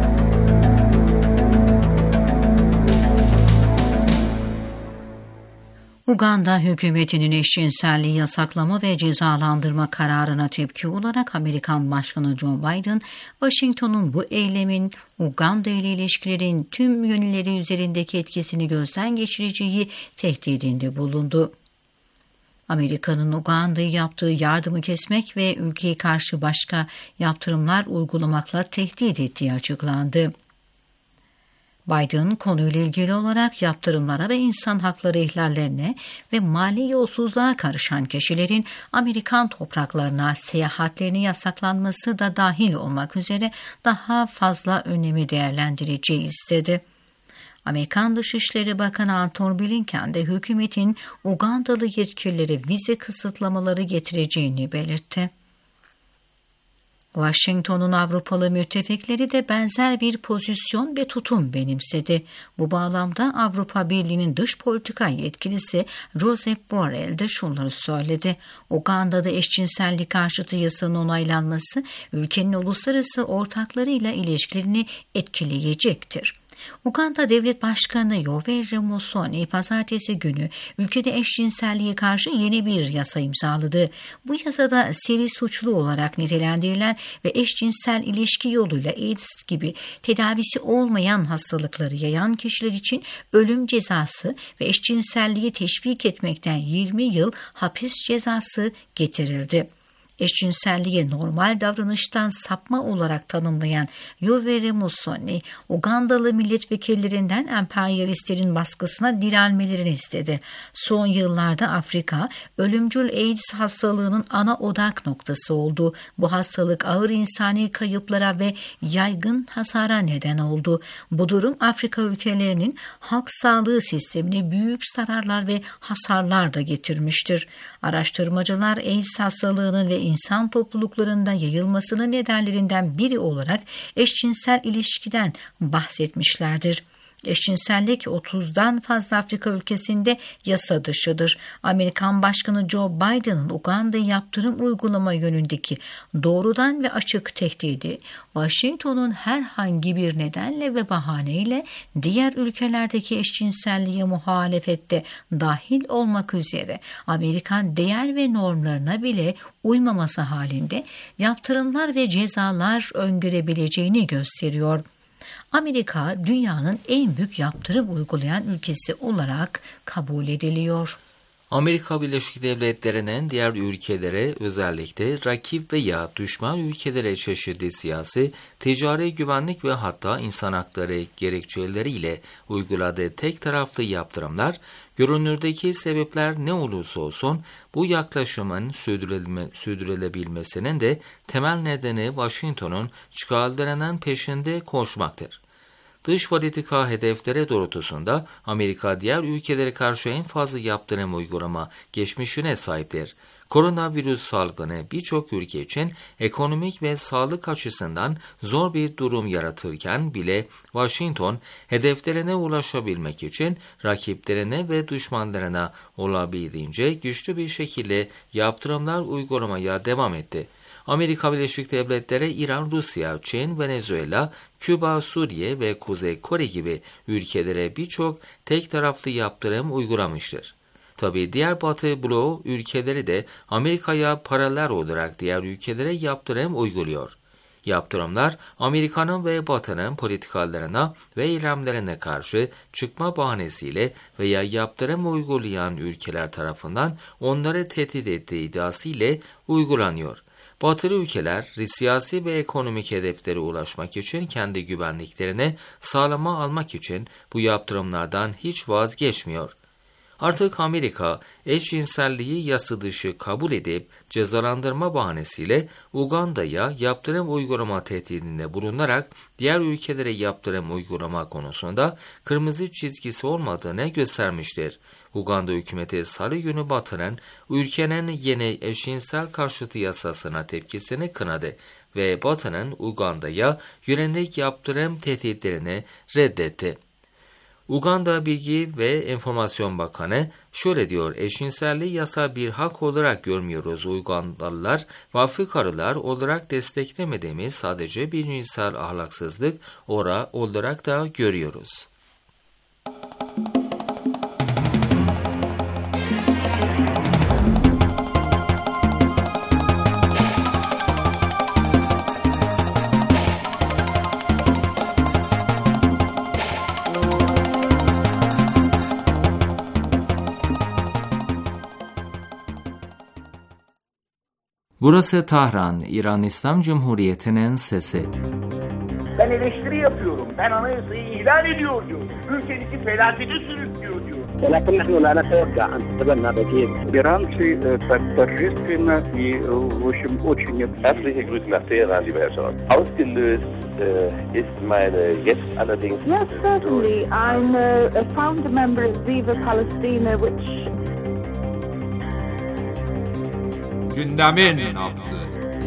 [SPEAKER 5] Uganda hükümetinin eşcinselliği yasaklama ve cezalandırma kararına tepki olarak Amerikan Başkanı Joe Biden, Washington'un bu eylemin Uganda ile ilişkilerin tüm yönleri üzerindeki etkisini gözden geçireceği tehdidinde bulundu. Amerika'nın Uganda'ya yaptığı yardımı kesmek ve ülkeye karşı başka yaptırımlar uygulamakla tehdit ettiği açıklandı. Biden konuyla ilgili olarak yaptırımlara ve insan hakları ihlallerine ve mali yolsuzluğa karışan kişilerin Amerikan topraklarına seyahatlerinin yasaklanması da dahil olmak üzere daha fazla önemi değerlendireceği istedi. Amerikan Dışişleri Bakanı Antony Blinken de hükümetin Ugandalı yetkililere vize kısıtlamaları getireceğini belirtti. Washington'un Avrupalı müttefikleri de benzer bir pozisyon ve tutum benimsedi. Bu bağlamda Avrupa Birliği'nin dış politika yetkilisi Josep Borrell de şunları söyledi. Uganda'da eşcinsellik karşıtı yasanın onaylanması ülkenin uluslararası ortaklarıyla ilişkilerini etkileyecektir. Uganda Devlet Başkanı Yoweri Museveni pazartesi günü ülkede eşcinselliğe karşı yeni bir yasa imzaladı. Bu yasada seri suçlu olarak nitelendirilen ve eşcinsel ilişki yoluyla AIDS gibi tedavisi olmayan hastalıkları yayan kişiler için ölüm cezası ve eşcinselliği teşvik etmekten yirmi yıl hapis cezası getirildi. Eşcinselliği normal davranıştan sapma olarak tanımlayan Yoweri Museveni, Ugandalı milletvekillerinden emperyalistlerin baskısına direnmelerini istedi. Son yıllarda Afrika, ölümcül AIDS hastalığının ana odak noktası oldu. Bu hastalık ağır insani kayıplara ve yaygın hasara neden oldu. Bu durum Afrika ülkelerinin halk sağlığı sistemine büyük zararlar ve hasarlar da getirmiştir. Araştırmacılar AIDS hastalığının ve insan topluluklarında yayılmasının nedenlerinden biri olarak eşcinsel ilişkiden bahsetmişlerdir. Eşcinsellik otuzdan fazla Afrika ülkesinde yasa dışıdır. Amerikan Başkanı Joe Biden'ın Uganda'ya yaptırım uygulama yönündeki doğrudan ve açık tehdidi, Washington'un herhangi bir nedenle ve bahaneyle diğer ülkelerdeki eşcinselliğe muhalefette dahil olmak üzere Amerikan değer ve normlarına bile uymaması halinde yaptırımlar ve cezalar öngörebileceğini gösteriyor. Amerika dünyanın en büyük yaptırım uygulayan ülkesi olarak kabul ediliyor.
[SPEAKER 1] Amerika Birleşik Devletleri'nin diğer ülkelere, özellikle rakip veya düşman ülkelere çeşitli siyasi, ticari güvenlik ve hatta insan hakları gerekçeleriyle uyguladığı tek taraflı yaptırımlar, görünürdeki sebepler ne olursa olsun bu yaklaşımın sürdürülme, sürdürülebilmesinin de temel nedeni Washington'un çıkarlarının peşinde koşmaktır. Dış politika hedefleri doğrultusunda Amerika diğer ülkelere karşı en fazla yaptırım uygulama geçmişine sahiptir. Koronavirüs salgını birçok ülke için ekonomik ve sağlık açısından zor bir durum yaratırken bile Washington hedeflerine ulaşabilmek için rakiplerine ve düşmanlarına olabildiğince güçlü bir şekilde yaptırımlar uygulamaya devam etti. Amerika Birleşik Devletleri, İran, Rusya, Çin, Venezuela, Küba, Suriye ve Kuzey Kore gibi ülkelere birçok tek taraflı yaptırım uygulamıştır. Tabii diğer Batı bloğu ülkeleri de Amerika'ya paralel olarak diğer ülkelere yaptırım uyguluyor. Yaptırımlar Amerika'nın ve Batı'nın politikalarına ve eylemlerine karşı çıkma bahanesiyle veya yaptırım uygulayan ülkeler tarafından onları tehdit ettiği iddiası ile uygulanıyor. Batılı ülkeler siyasi ve ekonomik hedeflere ulaşmak için kendi güvenliklerini sağlama almak için bu yaptırımlardan hiç vazgeçmiyor. Artık Amerika eşcinselliği yasa dışı kabul edip cezalandırma bahanesiyle Uganda'ya yaptırım uygulama tehdidinde bulunarak diğer ülkelere yaptırım uygulama konusunda kırmızı çizgisi olmadığını göstermiştir. Uganda hükümeti salı günü Batı'nın ülkenin yeni eşcinsel karşıtı yasasına tepkisini kınadı ve Batı'nın Uganda'ya yönelik yaptırım tehditlerini reddetti. Uganda Bilgi ve Enformasyon Bakanı şöyle diyor: eşcinselliği yasa bir hak olarak görmüyoruz. Ugandalılar ve Afrikalılar olarak desteklemediğimiz sadece bir cinsel ahlaksızlık ora olarak da görüyoruz. Burası Tahran, İran İslam Cumhuriyeti'nin sesi.
[SPEAKER 6] Ben eleştiri yapıyorum. Ben anayasayı ihlal ediyor diyor. Ülkenizi felakete sürüklüyor diyor.
[SPEAKER 7] ولكن نحن لا نتوقع أن تتبنى بديل.
[SPEAKER 8] Иранцы так торжественно и, в общем, очень...
[SPEAKER 9] Herzliche Grüße nach Teheran, lieber Herr Scholz. Ausgelöst äh, ist meine jetzt allerdings...
[SPEAKER 10] Yes, certainly. I'm a, a founder member of Viva Palestina, which...
[SPEAKER 11] Gündemin nabzı.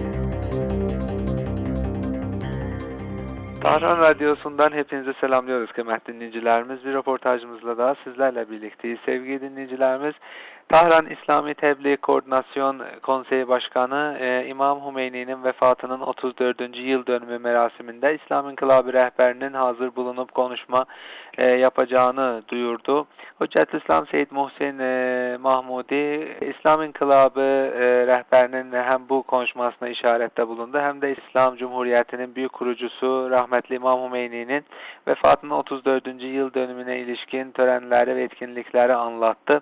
[SPEAKER 12] Tahran Radyosu'ndan hepinizi selamlıyoruz kıymetli dinleyicilerimiz. Bir röportajımızla daha sizlerle birlikteyiz. Sevgili dinleyicilerimiz, Tahran İslami Tebliğ Koordinasyon Konseyi Başkanı e, İmam Hümeyni'nin vefatının otuz dördüncü yıl dönümü merasiminde İslam İnkılabı rehberinin hazır bulunup konuşma e, yapacağını duyurdu. Hüccetülislam Seyyid Muhsin e, Mahmudi, İslam İnkılabı e, rehberinin hem bu konuşmasına işarette bulundu hem de İslam Cumhuriyeti'nin büyük kurucusu rahmetli İmam Hümeyni'nin vefatının otuz dördüncü yıl dönümüne ilişkin törenleri ve etkinlikleri anlattı.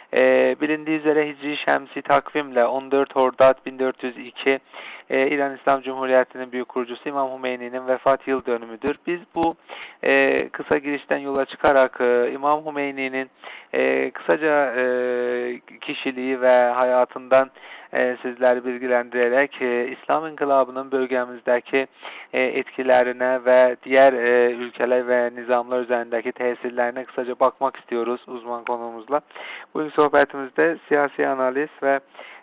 [SPEAKER 12] E, bilindiği üzere Hicri Şemsi takvimle on dört Hordat bin dört yüz iki e, İran İslam Cumhuriyeti'nin büyük kurucusu İmam Hümeyni'nin vefat yıl dönümüdür. Biz bu e, kısa girişten yola çıkarak e, İmam Hümeyni'nin e, kısaca e, kişiliği ve hayatından e, sizleri bilgilendirerek e, İslam İnkılabı'nın bölgemizdeki e, etkilerine ve diğer e, ülkeler ve nizamlar üzerindeki tesirlerine kısaca bakmak istiyoruz uzman konuğumuzla. Bugün sohbetimizde siyasi analiz ve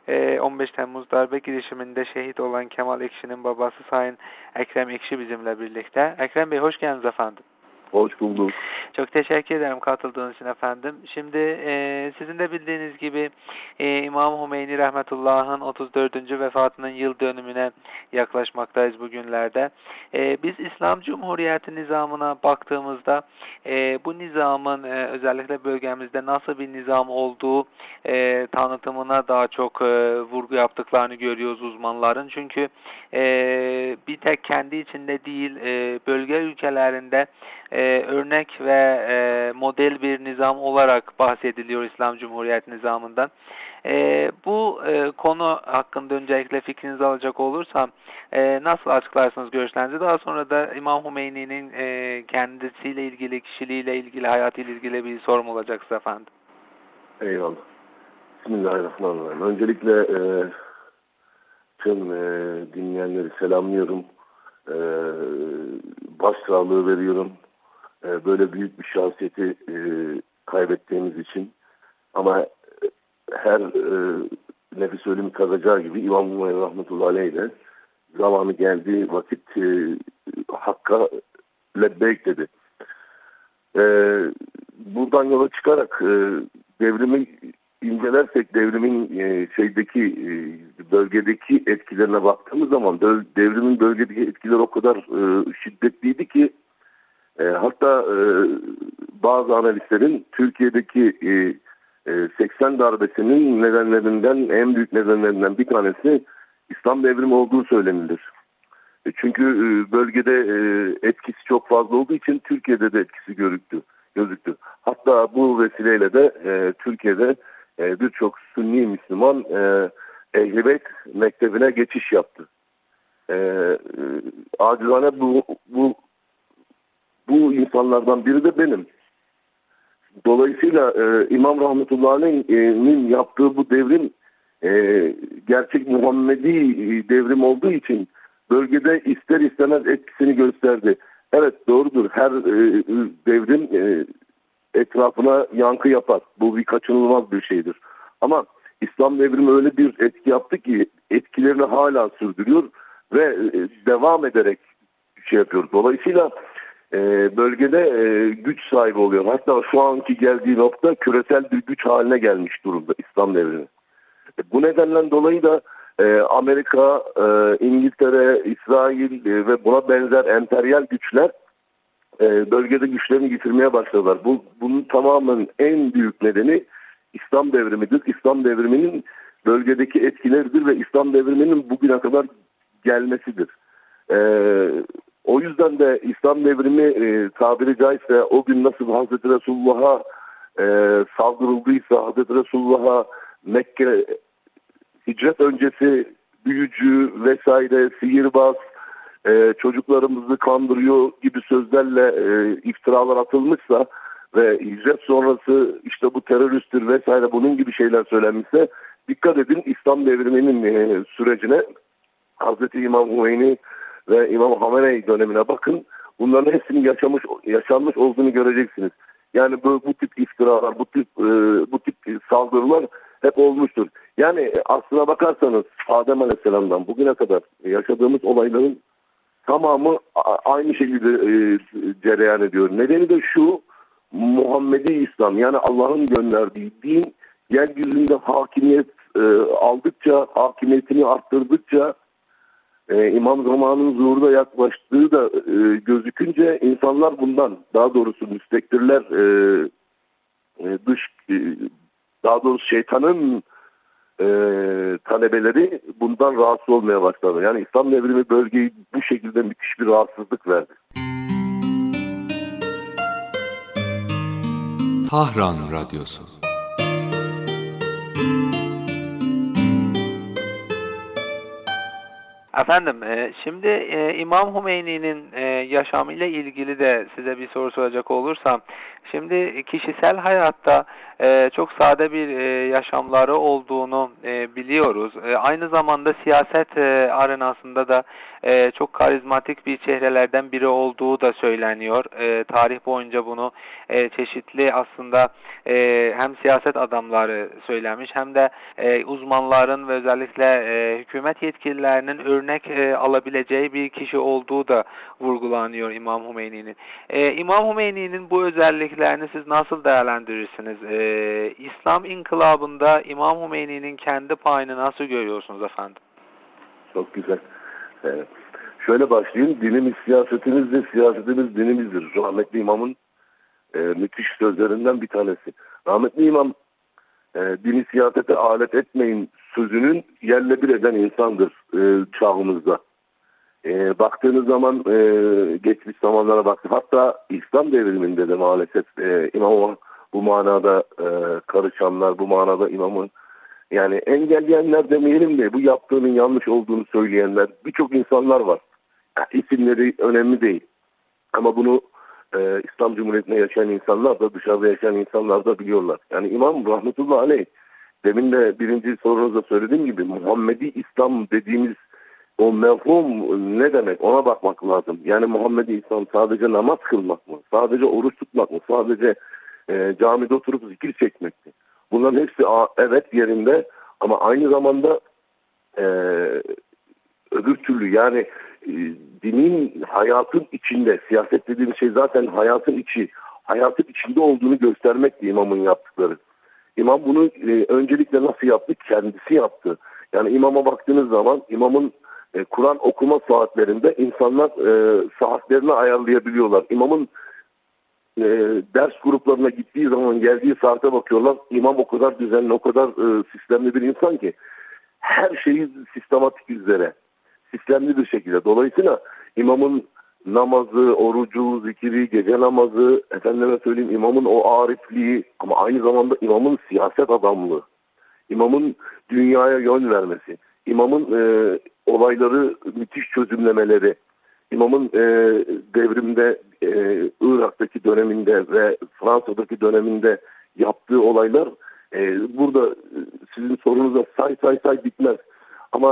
[SPEAKER 12] on beş Temmuz darbe girişiminde şehit olan Kemal Ekşi'nin babası Sayın Ekrem Ekşi bizimle birlikte. Ekrem Bey, hoş geldiniz efendim.
[SPEAKER 9] Hoş bulduk.
[SPEAKER 12] Çok teşekkür ederim katıldığınız için efendim. Şimdi e, sizin de bildiğiniz gibi e, İmam Hümeyni Rahmetullah'ın otuz dördüncü vefatının yıl dönümüne yaklaşmaktayız bugünlerde. E, biz İslam Cumhuriyeti nizamına baktığımızda e, bu nizamın e, özellikle bölgemizde nasıl bir nizam olduğu e, tanıtımına daha çok e, vurgu yaptıklarını görüyoruz uzmanların. Çünkü e, bir tek kendi içinde değil e, bölge ülkelerinde Ee, örnek ve e, model bir nizam olarak bahsediliyor İslam Cumhuriyeti nizamından. E, bu e, konu hakkında öncelikle fikrinizi alacak olursam e, nasıl açıklarsınız görüşlerinizi? Daha sonra da İmam Hümeyni'nin e, kendisiyle ilgili, kişiliğiyle ilgili, hayatıyla ilgili bir sorum olacak size efendim.
[SPEAKER 9] Eyvallah. Bismillahirrahmanirrahim. Öncelikle e, tüm e, dinleyenleri selamlıyorum. E, başsağlığı veriyorum.
[SPEAKER 11] e, böyle büyük bir şahsiyeti e, kaybettiğimiz için. Ama her e, nefis ölüm kazacağı gibi İmam Hümeyni rahmetullahi aleyh de zamanı geldiği vakit e, Hakk'a lebbeyk dedi. E, buradan yola çıkarak e, devrimi incelersek devrimin e, şeydeki e, bölgedeki etkilerine baktığımız zaman devrimin bölgedeki etkileri o kadar e, şiddetliydi ki e, hatta e, bazı analistlerin Türkiye'deki e, e, seksen darbesinin nedenlerinden en büyük nedenlerinden bir tanesi İslam devrimi olduğu söylenilir. E, çünkü e, bölgede e, etkisi çok fazla olduğu için Türkiye'de de etkisi gözüktü. gözüktü. Hatta bu vesileyle de e, Türkiye'de e, birçok Sünni Müslüman e, Ehl-i Beyt mektebine geçiş yaptı. E, e, acizane bu, bu bu insanlardan biri de benim. Dolayısıyla e, İmam rahmetullahi aleyh'in yaptığı bu devrim e, gerçek Muhammedi devrim olduğu için bölgede ister istemez etkisini gösterdi. Evet, doğrudur. Her e, devrim e, etrafına yankı yapar. Bu bir kaçınılmaz bir şeydir. Ama İslam devrimi öyle bir etki yaptı ki etkilerini hala sürdürüyor ve e, devam ederek şey yapıyor. Dolayısıyla e, bölgede e, güç sahibi oluyor. Hatta şu anki geldiği nokta küresel bir güç haline gelmiş durumda İslam devrimi. E, bu nedenden dolayı da e, Amerika, e, İngiltere, İsrail e, ve buna benzer emperyal güçler e, bölgede güçlerini yitirmeye başladılar. Bu, bunun tamamen en büyük nedeni İslam devrimidir. İslam devriminin bölgedeki etkileridir ve İslam devriminin bugüne kadar gelmesidir. Ee, o yüzden de İslam devrimi e, tabiri caizse o gün nasıl Hazreti Resulullah'a e, saldırıldıysa, Hazreti Resulullah'a Mekke hicret öncesi büyücü vesaire, sihirbaz, e, çocuklarımızı kandırıyor gibi sözlerle e, iftiralar atılmışsa ve hicret sonrası işte bu teröristtir vesaire bunun gibi şeyler söylenmişse dikkat edin İslam devriminin e, sürecine, Hazreti İmam Hümeyni ve İmam Hamenei dönemine bakın. Bunların hepsinin yaşamış yaşanmış olduğunu göreceksiniz. Yani bu, bu tip iftiralar, bu tip e, bu tip saldırılar hep olmuştur. Yani aslına bakarsanız Adem Aleyhisselam'dan bugüne kadar yaşadığımız olayların tamamı aynı şekilde e, cereyan ediyor. Nedeni de şu: Muhammedi İslam, yani Allah'ın gönderdiği din yeryüzünde hakimiyet e, aldıkça, hakimiyetini arttırdıkça, e, İmam zamanının zuhuruna yaklaştığı da e, gözükünce insanlar bundan, daha doğrusu müstekbirler, e, e, dış e, daha doğrusu şeytanın e, talebeleri bundan rahatsız olmaya başladı. Yani İslam devrimi bölgeyi bu şekilde müthiş bir rahatsızlık verdi.
[SPEAKER 13] Tahran Radyosu.
[SPEAKER 12] Efendim, şimdi İmam Hümeyni'nin yaşamıyla ilgili de size bir soru soracak olursam, şimdi kişisel hayatta çok sade bir yaşamları olduğunu biliyoruz. Aynı zamanda siyaset arenasında da çok karizmatik bir çehrelerden biri olduğu da söyleniyor. Tarih boyunca bunu çeşitli aslında hem siyaset adamları söylemiş hem de uzmanların ve özellikle hükümet yetkililerinin örnek alabileceği bir kişi olduğu da vurgulanıyor İmam Hümeyni'nin. İmam Hümeyni'nin bu özelliklerini siz nasıl değerlendirirsiniz? İslam inkılabında İmam Hümeyni'nin kendi payını nasıl görüyorsunuz efendim?
[SPEAKER 11] Çok güzel. Evet. Şöyle başlayayım. Dinimiz siyasetimizdir, siyasetimiz dinimizdir. Rahmetli İmam'ın e, müthiş sözlerinden bir tanesi. Rahmetli İmam e, dini siyasete alet etmeyin sözünün yerle bir eden insandır e, çağımızda. E, baktığınız zaman e, geçmiş zamanlara baktık. Hatta İslam devriminde de maalesef e, İmam'a bu manada e, karışanlar, bu manada İmam'ın yani engelleyenler demeyelim de bu yaptığının yanlış olduğunu söyleyenler birçok insanlar var. Yani isimleri önemli değil. Ama bunu e, İslam Cumhuriyeti'nde yaşayan insanlar da dışarıda yaşayan insanlar da biliyorlar. Yani İmam rahmetullahi aleyh, demin de birinci sorunuzda söylediğim gibi Muhammedi İslam dediğimiz o mefhum ne demek ona bakmak lazım. Yani Muhammed İslam sadece namaz kılmak mı? Sadece oruç tutmak mı? Sadece e, camide oturup zikir çekmek mi? Bunların hepsi evet yerinde ama aynı zamanda e, öbür türlü yani e, dinin hayatın içinde, siyaset dediğimiz şey zaten hayatın içi, hayatın içinde olduğunu göstermekti imamın yaptıkları. İmam bunu e, öncelikle nasıl yaptı? Kendisi yaptı. Yani imama baktığınız zaman imamın e, Kur'an okuma saatlerinde insanlar e, saatlerini ayarlayabiliyorlar. İmamın e, ders gruplarına gittiği zaman geldiği saate bakıyorlar. İmam o kadar düzenli, o kadar e, sistemli bir insan ki her şeyi sistematik üzere, sistemli bir şekilde. Dolayısıyla imamın namazı, orucu, zikiri, gece namazı, efendime söyleyeyim imamın o arifliği ama aynı zamanda imamın siyaset adamlığı, imamın dünyaya yön vermesi, imamın e, olayları müthiş çözümlemeleri, imamın e, devrimde e, Irak'taki döneminde ve Fransa'daki döneminde yaptığı olaylar e, burada sizin sorunuza say say say bitmez. Ama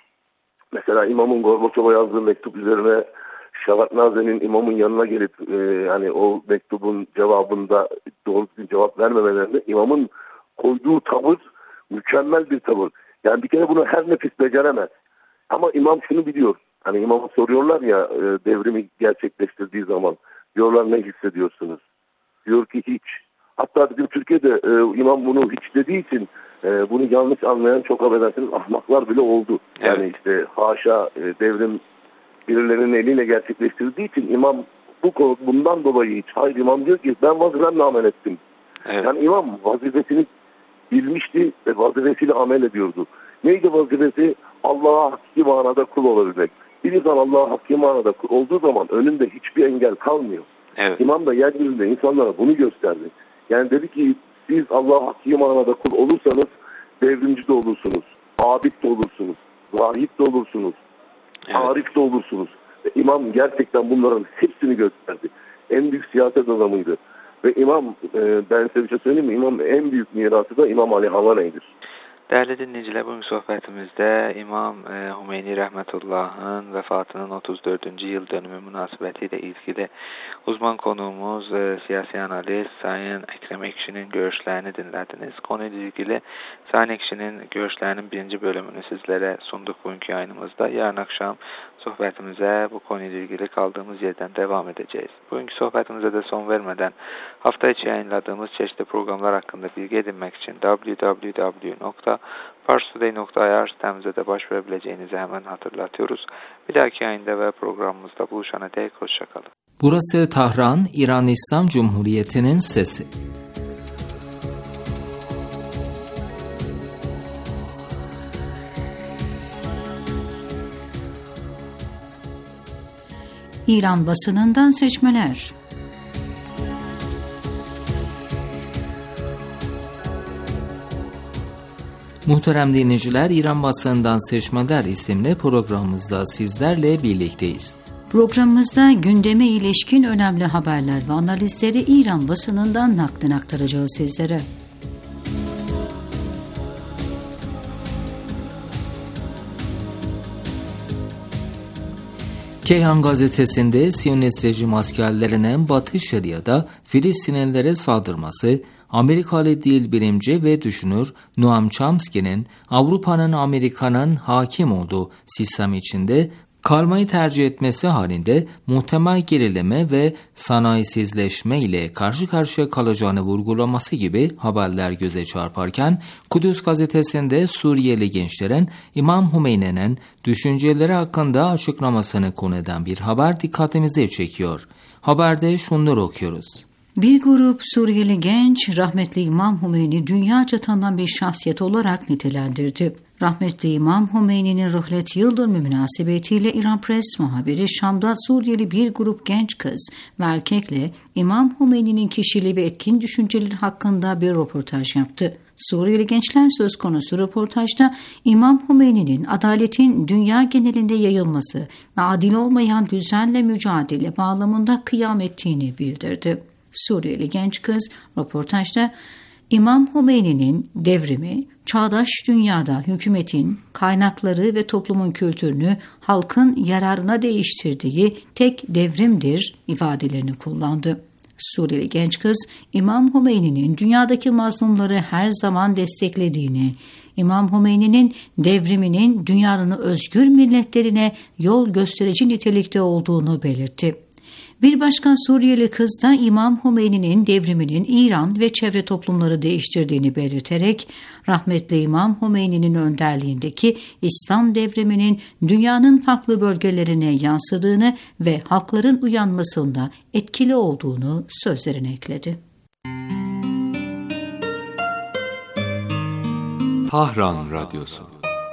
[SPEAKER 11] mesela imamın Gorbaçov'a yazdığı mektup üzerine Şevatnaze'nin imamın yanına gelip e, yani o mektubun cevabında doğru düzgün cevap vermemelerinde imamın koyduğu tavır mükemmel bir tavır. Yani bir kere bunu her nefis beceremez. Ama imam şunu biliyor. Hani imama soruyorlar ya e, devrimi gerçekleştirdiği zaman diyorlar ne hissediyorsunuz? Diyor ki hiç. Hatta bizim Türkiye'de e, imam bunu hiç dediği için e, bunu yanlış anlayan çok affedersiniz ahmaklar bile oldu. Evet. Yani işte haşa e, devrim birilerinin eliyle gerçekleştirdiği için imam bu bundan dolayı hiç. Hayır imam diyor ki ben vazifemle amel ettim. Evet. Yani imam vazifesini bilmişti ve vazifesiyle amel ediyordu. Neydi vazifesi? Allah'a hakiki manada kul olabilmek. Bir insan Allah'a hakiki manada kul olduğu zaman önünde hiçbir engel kalmıyor. Evet. İmam da yeryüzünde insanlara bunu gösterdi. Yani dedi ki siz Allah'a hakiki manada kul olursanız devrimci de olursunuz, abid de olursunuz, zahid de olursunuz, evet. Arif de olursunuz. Ve imam gerçekten bunların hepsini gösterdi. En büyük siyaset adamıydı. Ve imam, e, ben size bir şey söyleyeyim mi? İmam en büyük mirası da İmam Ali Havaney'dir.
[SPEAKER 12] Değerli dinleyiciler, bugün sohbetimizde İmam e, Hümeyni Rahmetullah'ın vefatının otuz dördüncü yıl dönümü münasebetiyle ilgili uzman konuğumuz e, siyasi analist Sayın Ekrem Ekşi'nin görüşlerini dinlediniz. Konuyla ilgili Sayın Ekşi'nin görüşlerinin birinci bölümünü sizlere sunduk bugünkü yayınımızda. Yarın akşam sohbetimize bu konuyla ilgili kaldığımız yerden devam edeceğiz. Bugünkü sohbetimize de son vermeden hafta içi yayınladığımız çeşitli programlar hakkında bilgi edinmek için double-u double-u double-u nokta parstoday nokta i r sitemize de başvurabileceğinizi hemen hatırlatıyoruz. Bir dahaki yayında ve programımızda buluşana dek hoşçakalın.
[SPEAKER 1] Burası Tahran, İran İslam Cumhuriyeti'nin sesi.
[SPEAKER 5] İran basınından seçmeler.
[SPEAKER 1] Muhterem dinleyiciler, İran basınından seçmeler isimli programımızda sizlerle birlikteyiz.
[SPEAKER 5] Programımızda gündeme ilişkin önemli haberler ve analizleri İran basınından naklen aktaracağız sizlere.
[SPEAKER 1] Keyhan gazetesinde Siyonist rejim askerlerinin Batı Şeria'da Filistinlilere saldırması, Amerikalı dil bilimci ve düşünür Noam Chomsky'nin Avrupa'nın Amerika'nın hakim olduğu sistem içinde kalmayı tercih etmesi halinde muhtemel gerileme ve sanayisizleşme ile karşı karşıya kalacağını vurgulaması gibi haberler göze çarparken, Kudüs gazetesinde Suriyeli gençlerin İmam Hümeyni'nin düşünceleri hakkında açıklamasını konu eden bir haber dikkatimizi çekiyor. Haberde şunları okuyoruz.
[SPEAKER 5] Bir grup Suriyeli genç rahmetli İmam Hümeyni dünyaca tanınan bir şahsiyet olarak nitelendirdi. Rahmetli İmam Hümeyni'nin ruhlet yıl dönümü münasebetiyle İran Press muhabiri Şam'da Suriyeli bir grup genç kız ve erkekle İmam Hümeyni'nin kişiliği ve etkin düşünceleri hakkında bir röportaj yaptı. Suriyeli gençler söz konusu röportajda İmam Hümeyni'nin adaletin dünya genelinde yayılması ve adil olmayan düzenle mücadele bağlamında kıyam ettiğini bildirdi. Suriyeli genç kız röportajda İmam Hümeyni'nin devrimi, çağdaş dünyada hükümetin, kaynakları ve toplumun kültürünü halkın yararına değiştirdiği tek devrimdir ifadelerini kullandı. Suriyeli genç kız, İmam Hümeyni'nin dünyadaki mazlumları her zaman desteklediğini, İmam Hümeyni'nin devriminin dünyanın özgür milletlerine yol gösterici nitelikte olduğunu belirtti. Bir başka Suriyeli kız da İmam Hümeyni'nin devriminin İran ve çevre toplumları değiştirdiğini belirterek, rahmetli İmam Hümeyni'nin önderliğindeki İslam devriminin dünyanın farklı bölgelerine yansıdığını ve halkların uyanmasında etkili olduğunu sözlerine ekledi.
[SPEAKER 13] Tahran Radyosu.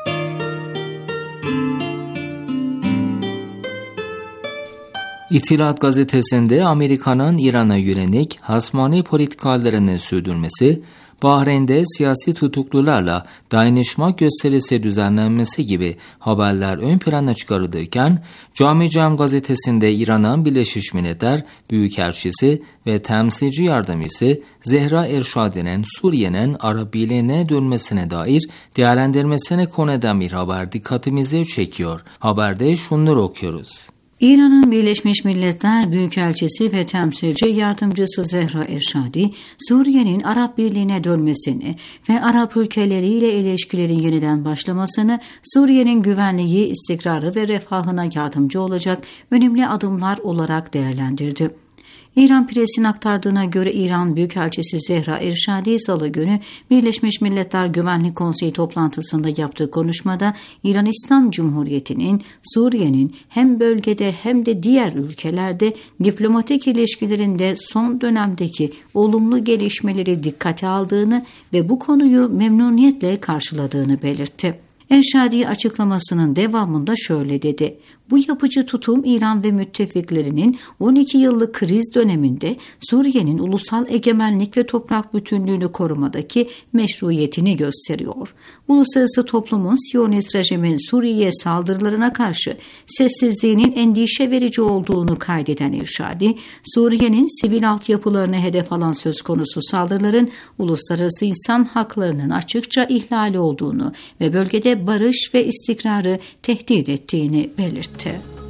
[SPEAKER 1] İttihat gazetesinde Amerika'nın İran'a yönelik hasmani politikalarını sürdürmesi, Bahreyn'de siyasi tutuklularla dayanışma gösterisi düzenlenmesi gibi haberler ön plana çıkarılırken, Cami Cam gazetesinde İran'ın Birleşmiş Milletler Büyükelçisi ve temsilci yardımcısı Zehra Erşadi'nin Suriye'nin Arap Birliği'ne dönmesine dair değerlendirmesine konu eden bir haber dikkatimizi çekiyor. Haberde şunları okuyoruz.
[SPEAKER 5] İran'ın Birleşmiş Milletler Büyükelçisi ve Temsilci Yardımcısı Zehra Erşadi, Suriye'nin Arap Birliği'ne dönmesini ve Arap ülkeleriyle ilişkilerin yeniden başlamasını, Suriye'nin güvenliği, istikrarı ve refahına yardımcı olacak önemli adımlar olarak değerlendirdi. İran Press'in aktardığına göre İran Büyükelçisi Zehra Erşadi Salı günü Birleşmiş Milletler Güvenlik Konseyi toplantısında yaptığı konuşmada İran İslam Cumhuriyeti'nin Suriye'nin hem bölgede hem de diğer ülkelerde diplomatik ilişkilerinde son dönemdeki olumlu gelişmeleri dikkate aldığını ve bu konuyu memnuniyetle karşıladığını belirtti. Erşadi açıklamasının devamında şöyle dedi. Bu yapıcı tutum İran ve müttefiklerinin on iki yıllık kriz döneminde Suriye'nin ulusal egemenlik ve toprak bütünlüğünü korumadaki meşruiyetini gösteriyor. Uluslararası toplumun Siyonist rejimin Suriye saldırılarına karşı sessizliğinin endişe verici olduğunu kaydeden Erşadi, Suriye'nin sivil altyapılarını hedef alan söz konusu saldırıların uluslararası insan haklarının açıkça ihlali olduğunu ve bölgede barış ve istikrarı tehdit ettiğini belirtti.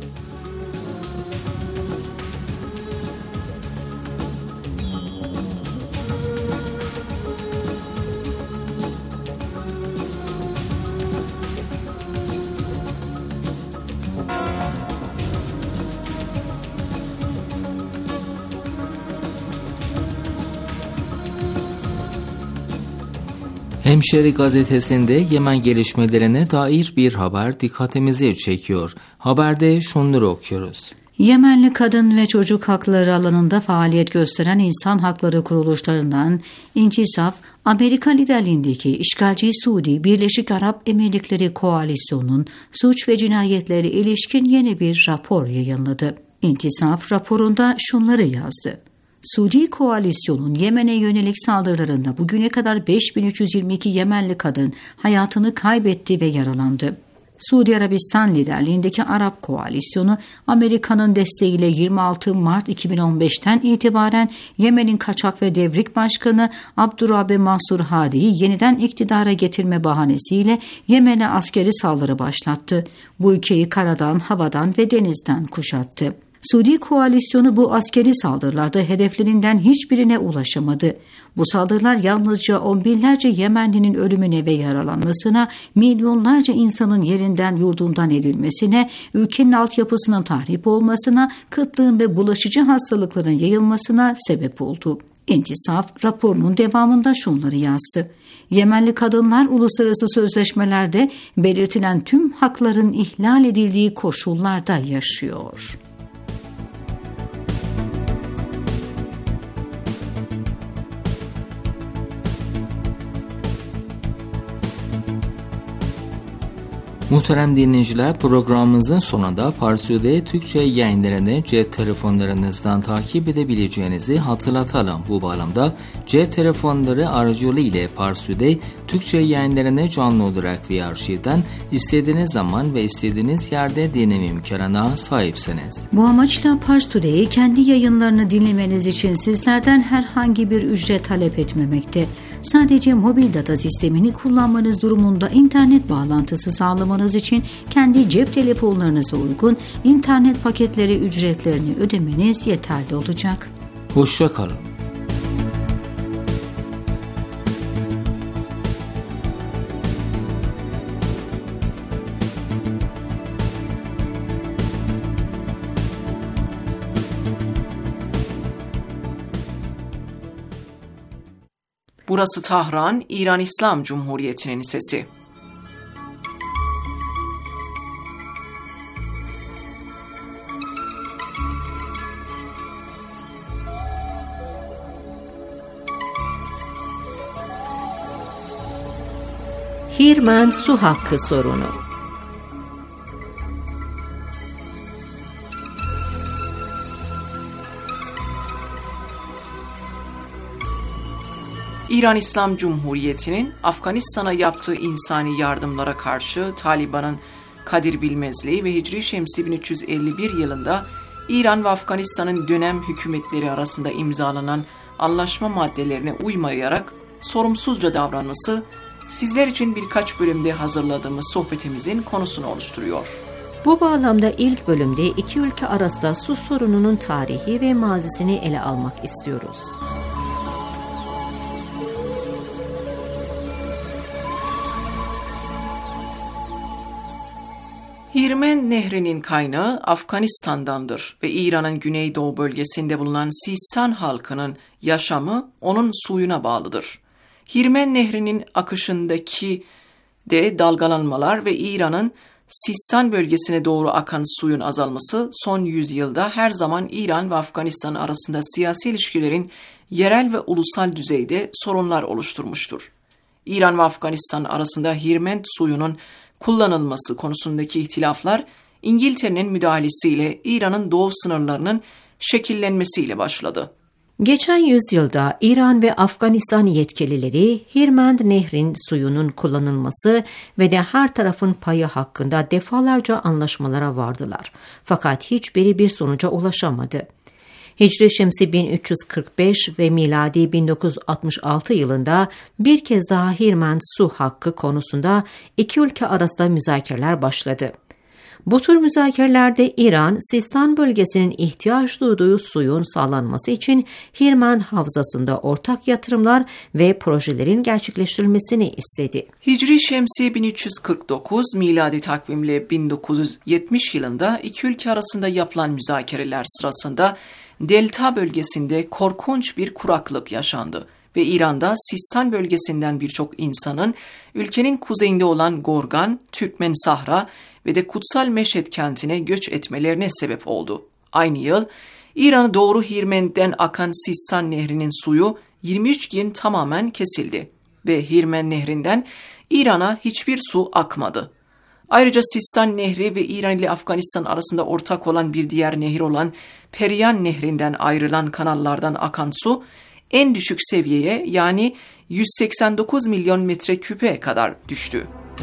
[SPEAKER 1] Hemşeri gazetesinde Yemen gelişmelerine dair bir haber dikkatimizi çekiyor. Haberde şunları okuyoruz.
[SPEAKER 5] Yemenli kadın ve çocuk hakları alanında faaliyet gösteren insan hakları kuruluşlarından İncisaf, Amerika liderliğindeki işgalci Suudi Birleşik Arap Emirlikleri Koalisyonu'nun suç ve cinayetleri ilişkin yeni bir rapor yayınladı. İntisaf raporunda şunları yazdı. Suudi Koalisyon'un Yemen'e yönelik saldırılarında bugüne kadar beş bin üç yüz yirmi iki Yemenli kadın hayatını kaybetti ve yaralandı. Suudi Arabistan liderliğindeki Arap Koalisyonu, Amerika'nın desteğiyle yirmi altı Mart iki bin on beşten itibaren Yemen'in kaçak ve devrik başkanı Abdurrabbe Mansur Hadi'yi yeniden iktidara getirme bahanesiyle Yemen'e askeri saldırı başlattı. Bu ülkeyi karadan, havadan ve denizden kuşattı. Suudi Koalisyonu bu askeri saldırılarda hedeflerinden hiçbirine ulaşamadı. Bu saldırılar yalnızca on binlerce Yemenlinin ölümüne ve yaralanmasına, milyonlarca insanın yerinden yurdundan edilmesine, ülkenin altyapısının tahrip olmasına, kıtlığın ve bulaşıcı hastalıkların yayılmasına sebep oldu. İntisaf raporunun devamında şunları yazdı. Yemenli kadınlar uluslararası sözleşmelerde belirtilen tüm hakların ihlal edildiği koşullarda yaşıyor.
[SPEAKER 1] Muhterem dinleyiciler, programımızın sonunda Parsi'de Türkçe yayınlarını cep telefonlarınızdan takip edebileceğinizi hatırlatalım. Bu bağlamda cep telefonları aracılığıyla Parsi'de Türkçe yayınlarını canlı olarak ve arşivden istediğiniz zaman ve istediğiniz yerde dinleme imkanına sahipsiniz.
[SPEAKER 5] Bu amaçla Pars Today kendi yayınlarını dinlemeniz için sizlerden herhangi bir ücret talep etmemekte. Sadece mobil data sistemini kullanmanız durumunda internet bağlantısı sağlamanız için kendi cep telefonlarınıza uygun internet paketleri ücretlerini ödemeniz yeterli olacak.
[SPEAKER 1] Hoşça kalın.
[SPEAKER 4] Burası Tahran, İran İslam Cumhuriyeti'nin sesi.
[SPEAKER 2] Hirmen su hakkı sorunu.
[SPEAKER 4] İran İslam Cumhuriyeti'nin Afganistan'a yaptığı insani yardımlara karşı Taliban'ın Kadir Bilmezli ve Hicri Şemsi bin üç yüz elli bir yılında İran ve Afganistan'ın dönem hükümetleri arasında imzalanan anlaşma maddelerine uymayarak sorumsuzca davranması sizler için birkaç bölümde hazırladığımız sohbetimizin konusunu oluşturuyor.
[SPEAKER 2] Bu bağlamda ilk bölümde iki ülke arasında su sorununun tarihi ve mazisini ele almak istiyoruz.
[SPEAKER 4] Hirmen Nehri'nin kaynağı Afganistan'dandır ve İran'ın güneydoğu bölgesinde bulunan Sistan halkının yaşamı onun suyuna bağlıdır. Hirmen Nehri'nin akışındaki de dalgalanmalar ve İran'ın Sistan bölgesine doğru akan suyun azalması son yüzyılda her zaman İran ve Afganistan arasında siyasi ilişkilerin yerel ve ulusal düzeyde sorunlar oluşturmuştur. İran ve Afganistan arasında Hirmen suyunun kullanılması konusundaki ihtilaflar İngiltere'nin müdahalesiyle İran'ın doğu sınırlarının şekillenmesiyle başladı.
[SPEAKER 2] Geçen yüzyılda İran ve Afganistan yetkilileri Hirmen Nehri'nin suyunun kullanılması ve de her tarafın payı hakkında defalarca anlaşmalara vardılar. Fakat hiçbiri bir sonuca ulaşamadı. Hicri Şemsi bin üç yüz kırk beş ve miladi bin dokuz yüz altmış altı yılında bir kez daha Hirmen su hakkı konusunda iki ülke arasında müzakereler başladı. Bu tür müzakerelerde İran, Sistan bölgesinin ihtiyaç duyduğu suyun sağlanması için Hirmen Havzası'nda ortak yatırımlar ve projelerin gerçekleştirilmesini istedi.
[SPEAKER 4] Hicri Şemsi bin üç yüz kırk dokuz, miladi takvimle bin dokuz yüz yetmiş yılında iki ülke arasında yapılan müzakereler sırasında Delta bölgesinde korkunç bir kuraklık yaşandı ve İran'da Sistan bölgesinden birçok insanın ülkenin kuzeyinde olan Gorgan, Türkmen Sahra ve de Kutsal Meşhed kentine göç etmelerine sebep oldu. Aynı yıl İran'a doğru Hirmen'den akan Sistan Nehri'nin suyu yirmi üç gün tamamen kesildi ve Hirmen Nehri'nden İran'a hiçbir su akmadı. Ayrıca Sistan Nehri ve İran ile Afganistan arasında ortak olan bir diğer nehir olan Periyan Nehri'nden ayrılan kanallardan akan su en düşük seviyeye yani yüz seksen dokuz milyon metreküpe kadar düştü.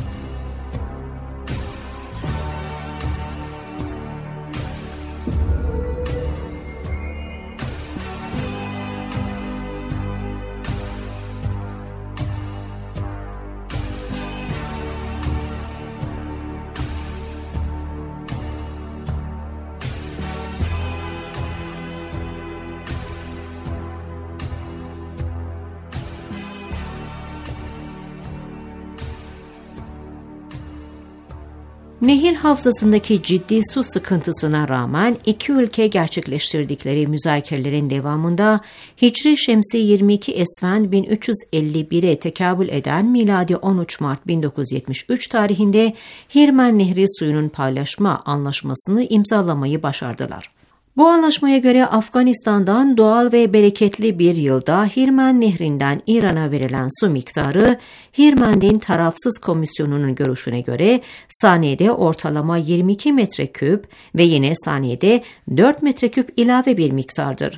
[SPEAKER 2] Nehir havzasındaki ciddi su sıkıntısına rağmen iki ülke gerçekleştirdikleri müzakerelerin devamında Hicri Şemsi yirmi iki Esfen bin üç yüz elli bire tekabül eden miladi on üç Mart bin dokuz yüz yetmiş üç tarihinde Hirmen Nehri suyunun paylaşma anlaşmasını imzalamayı başardılar. Bu anlaşmaya göre Afganistan'dan doğal ve bereketli bir yılda Hirmen Nehri'nden İran'a verilen su miktarı, Hirmen'in tarafsız komisyonunun görüşüne göre saniyede ortalama yirmi iki metreküp ve yine saniyede dört metreküp ilave bir miktardır.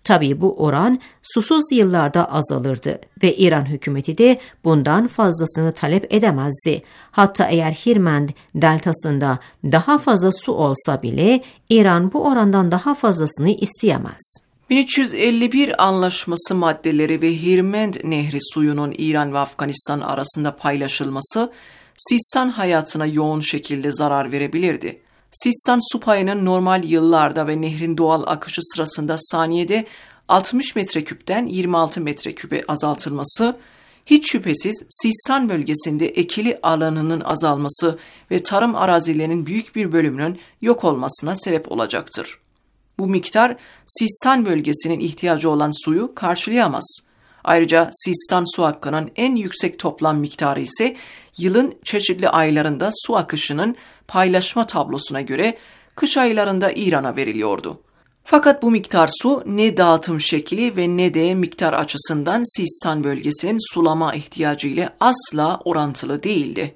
[SPEAKER 2] Tabii bu oran susuz yıllarda azalırdı ve İran hükümeti de bundan fazlasını talep edemezdi. Hatta eğer Hirmend deltasında daha fazla su olsa bile İran bu orandan daha fazlasını isteyemez.
[SPEAKER 4] bin üç yüz elli bir Anlaşması maddeleri ve Hirmend Nehri suyunun İran ve Afganistan arasında paylaşılması Sistan hayatına yoğun şekilde zarar verebilirdi. Sistan su payının normal yıllarda ve nehrin doğal akışı sırasında saniyede altmış metreküpten yirmi altı metreküpe azaltılması, hiç şüphesiz Sistan bölgesinde ekili alanının azalması ve tarım arazilerinin büyük bir bölümünün yok olmasına sebep olacaktır. Bu miktar Sistan bölgesinin ihtiyacı olan suyu karşılayamaz. Ayrıca Sistan su hakkının en yüksek toplam miktarı ise yılın çeşitli aylarında su akışının paylaşma tablosuna göre kış aylarında İran'a veriliyordu. Fakat bu miktar su ne dağıtım şekli ve ne de miktar açısından Sistan bölgesinin sulama ihtiyacı ile asla orantılı değildi.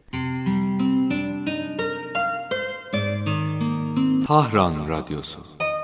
[SPEAKER 13] Tahran Radyosu.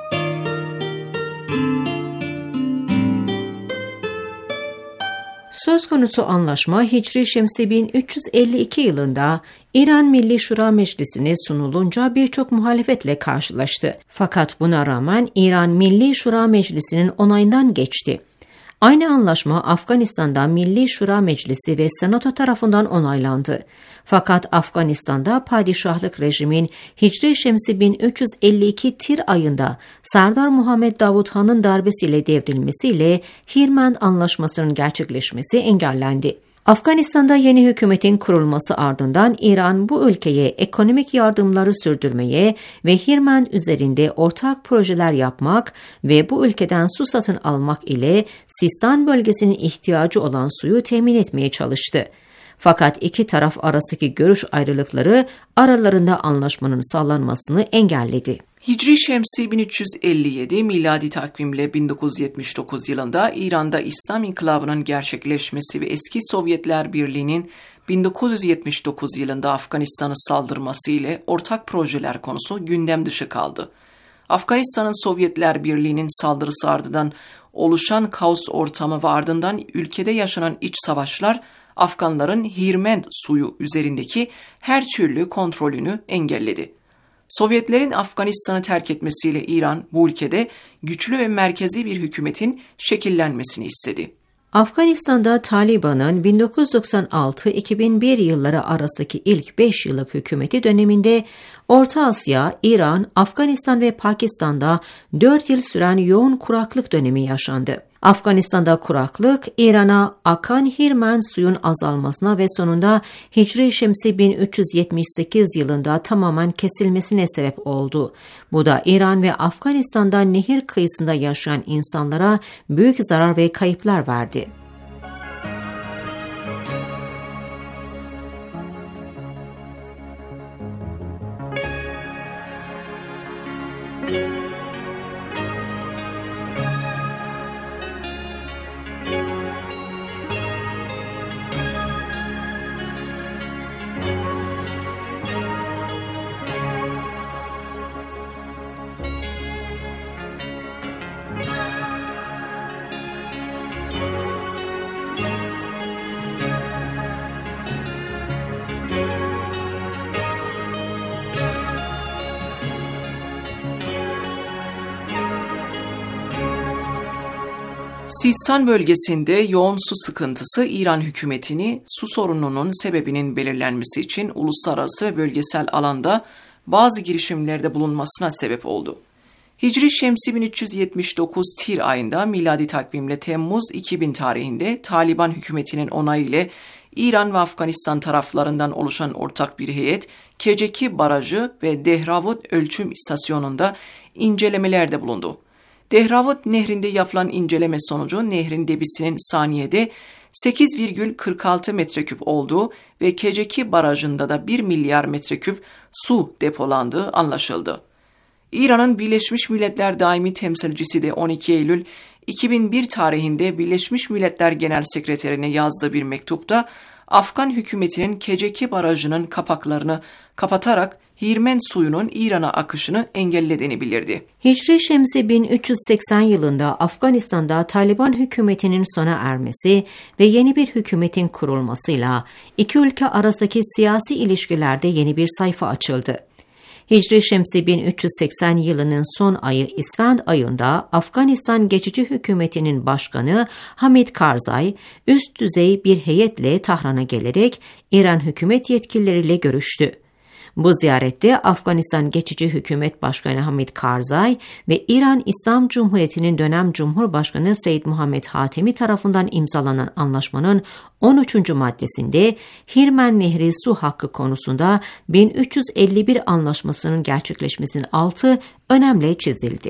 [SPEAKER 2] Söz konusu anlaşma Hicri Şemsi bin üç yüz elli iki yılında İran Milli Şura Meclisi'ne sunulunca birçok muhalefetle karşılaştı. Fakat buna rağmen İran Milli Şura Meclisi'nin onayından geçti. Aynı anlaşma Afganistan'da Milli Şura Meclisi ve Senato tarafından onaylandı. Fakat Afganistan'da padişahlık rejimin Hicri Şemsi bin üç yüz elli iki Tir ayında Serdar Muhammed Davud Han'ın darbesiyle devrilmesiyle Hirmend Anlaşması'nın gerçekleşmesi engellendi. Afganistan'da yeni hükümetin kurulması ardından İran bu ülkeye ekonomik yardımları sürdürmeye ve Hirmend üzerinde ortak projeler yapmak ve bu ülkeden su satın almak ile Sistan bölgesinin ihtiyacı olan suyu temin etmeye çalıştı. Fakat iki taraf arasındaki görüş ayrılıkları aralarında anlaşmanın sağlanmasını engelledi.
[SPEAKER 4] Hicri Şemsi bin üç yüz elli yedi miladi takvimle bin dokuz yüz yetmiş dokuz yılında İran'da İslam İnkılabı'nın gerçekleşmesi ve eski Sovyetler Birliği'nin bin dokuz yüz yetmiş dokuz yılında Afganistan'a saldırması ile ortak projeler konusu gündem dışı kaldı. Afganistan'ın Sovyetler Birliği'nin saldırısı ardından oluşan kaos ortamı ve ardından ülkede yaşanan iç savaşlar Afganların Hirmend suyu üzerindeki her türlü kontrolünü engelledi. Sovyetlerin Afganistan'ı terk etmesiyle İran bu ülkede güçlü ve merkezi bir hükümetin şekillenmesini istedi.
[SPEAKER 2] Afganistan'da Taliban'ın bin dokuz yüz doksan altı iki bin bir yılları arasındaki ilk beş yıllık hükümeti döneminde Orta Asya, İran, Afganistan ve Pakistan'da dört yıl süren yoğun kuraklık dönemi yaşandı. Afganistan'da kuraklık, İran'a akan Hirmend suyun azalmasına ve sonunda Hicri Şemsi bin üç yüz yetmiş sekiz yılında tamamen kesilmesine sebep oldu. Bu da İran ve Afganistan'da nehir kıyısında yaşayan insanlara büyük zarar ve kayıplar verdi.
[SPEAKER 4] Sistan bölgesinde yoğun su sıkıntısı İran hükümetini su sorununun sebebinin belirlenmesi için uluslararası ve bölgesel alanda bazı girişimlerde bulunmasına sebep oldu. Hicri Şemsi bin üç yüz yetmiş dokuz Tir ayında miladi takvimle Temmuz iki bin tarihinde Taliban hükümetinin onayı ile İran ve Afganistan taraflarından oluşan ortak bir heyet Keceki Barajı ve Dehravut Ölçüm İstasyonu'nda incelemelerde bulundu. Dehravut nehrinde yapılan inceleme sonucu nehrin debisinin saniyede sekiz virgül kırk altı metreküp olduğu ve Keceki Barajı'nda da bir milyar metreküp su depolandığı anlaşıldı. İran'ın Birleşmiş Milletler Daimi Temsilcisi de on iki Eylül iki bin bir tarihinde Birleşmiş Milletler Genel Sekreterine yazdığı bir mektupta Afgan hükümetinin Keceki Barajı'nın kapaklarını kapatarak Hirmen suyunun İran'a akışını engellediğini bildirdi.
[SPEAKER 2] Hicri Şemsi bin üç yüz seksen yılında Afganistan'da Taliban hükümetinin sona ermesi ve yeni bir hükümetin kurulmasıyla iki ülke arasındaki siyasi ilişkilerde yeni bir sayfa açıldı. Hicri Şemsi bin üç yüz seksen yılının son ayı İsfand ayında Afganistan geçici hükümetinin başkanı Hamid Karzai üst düzey bir heyetle Tahran'a gelerek İran hükümet yetkilileriyle görüştü. Bu ziyarette Afganistan geçici hükümet başkanı Hamid Karzai ve İran İslam Cumhuriyeti'nin dönem Cumhurbaşkanı Seyyid Muhammed Hatemi tarafından imzalanan anlaşmanın on üçüncü maddesinde Hirmen Nehri su hakkı konusunda bin üç yüz elli bir anlaşmasının gerçekleşmesinin altı önemli çizildi.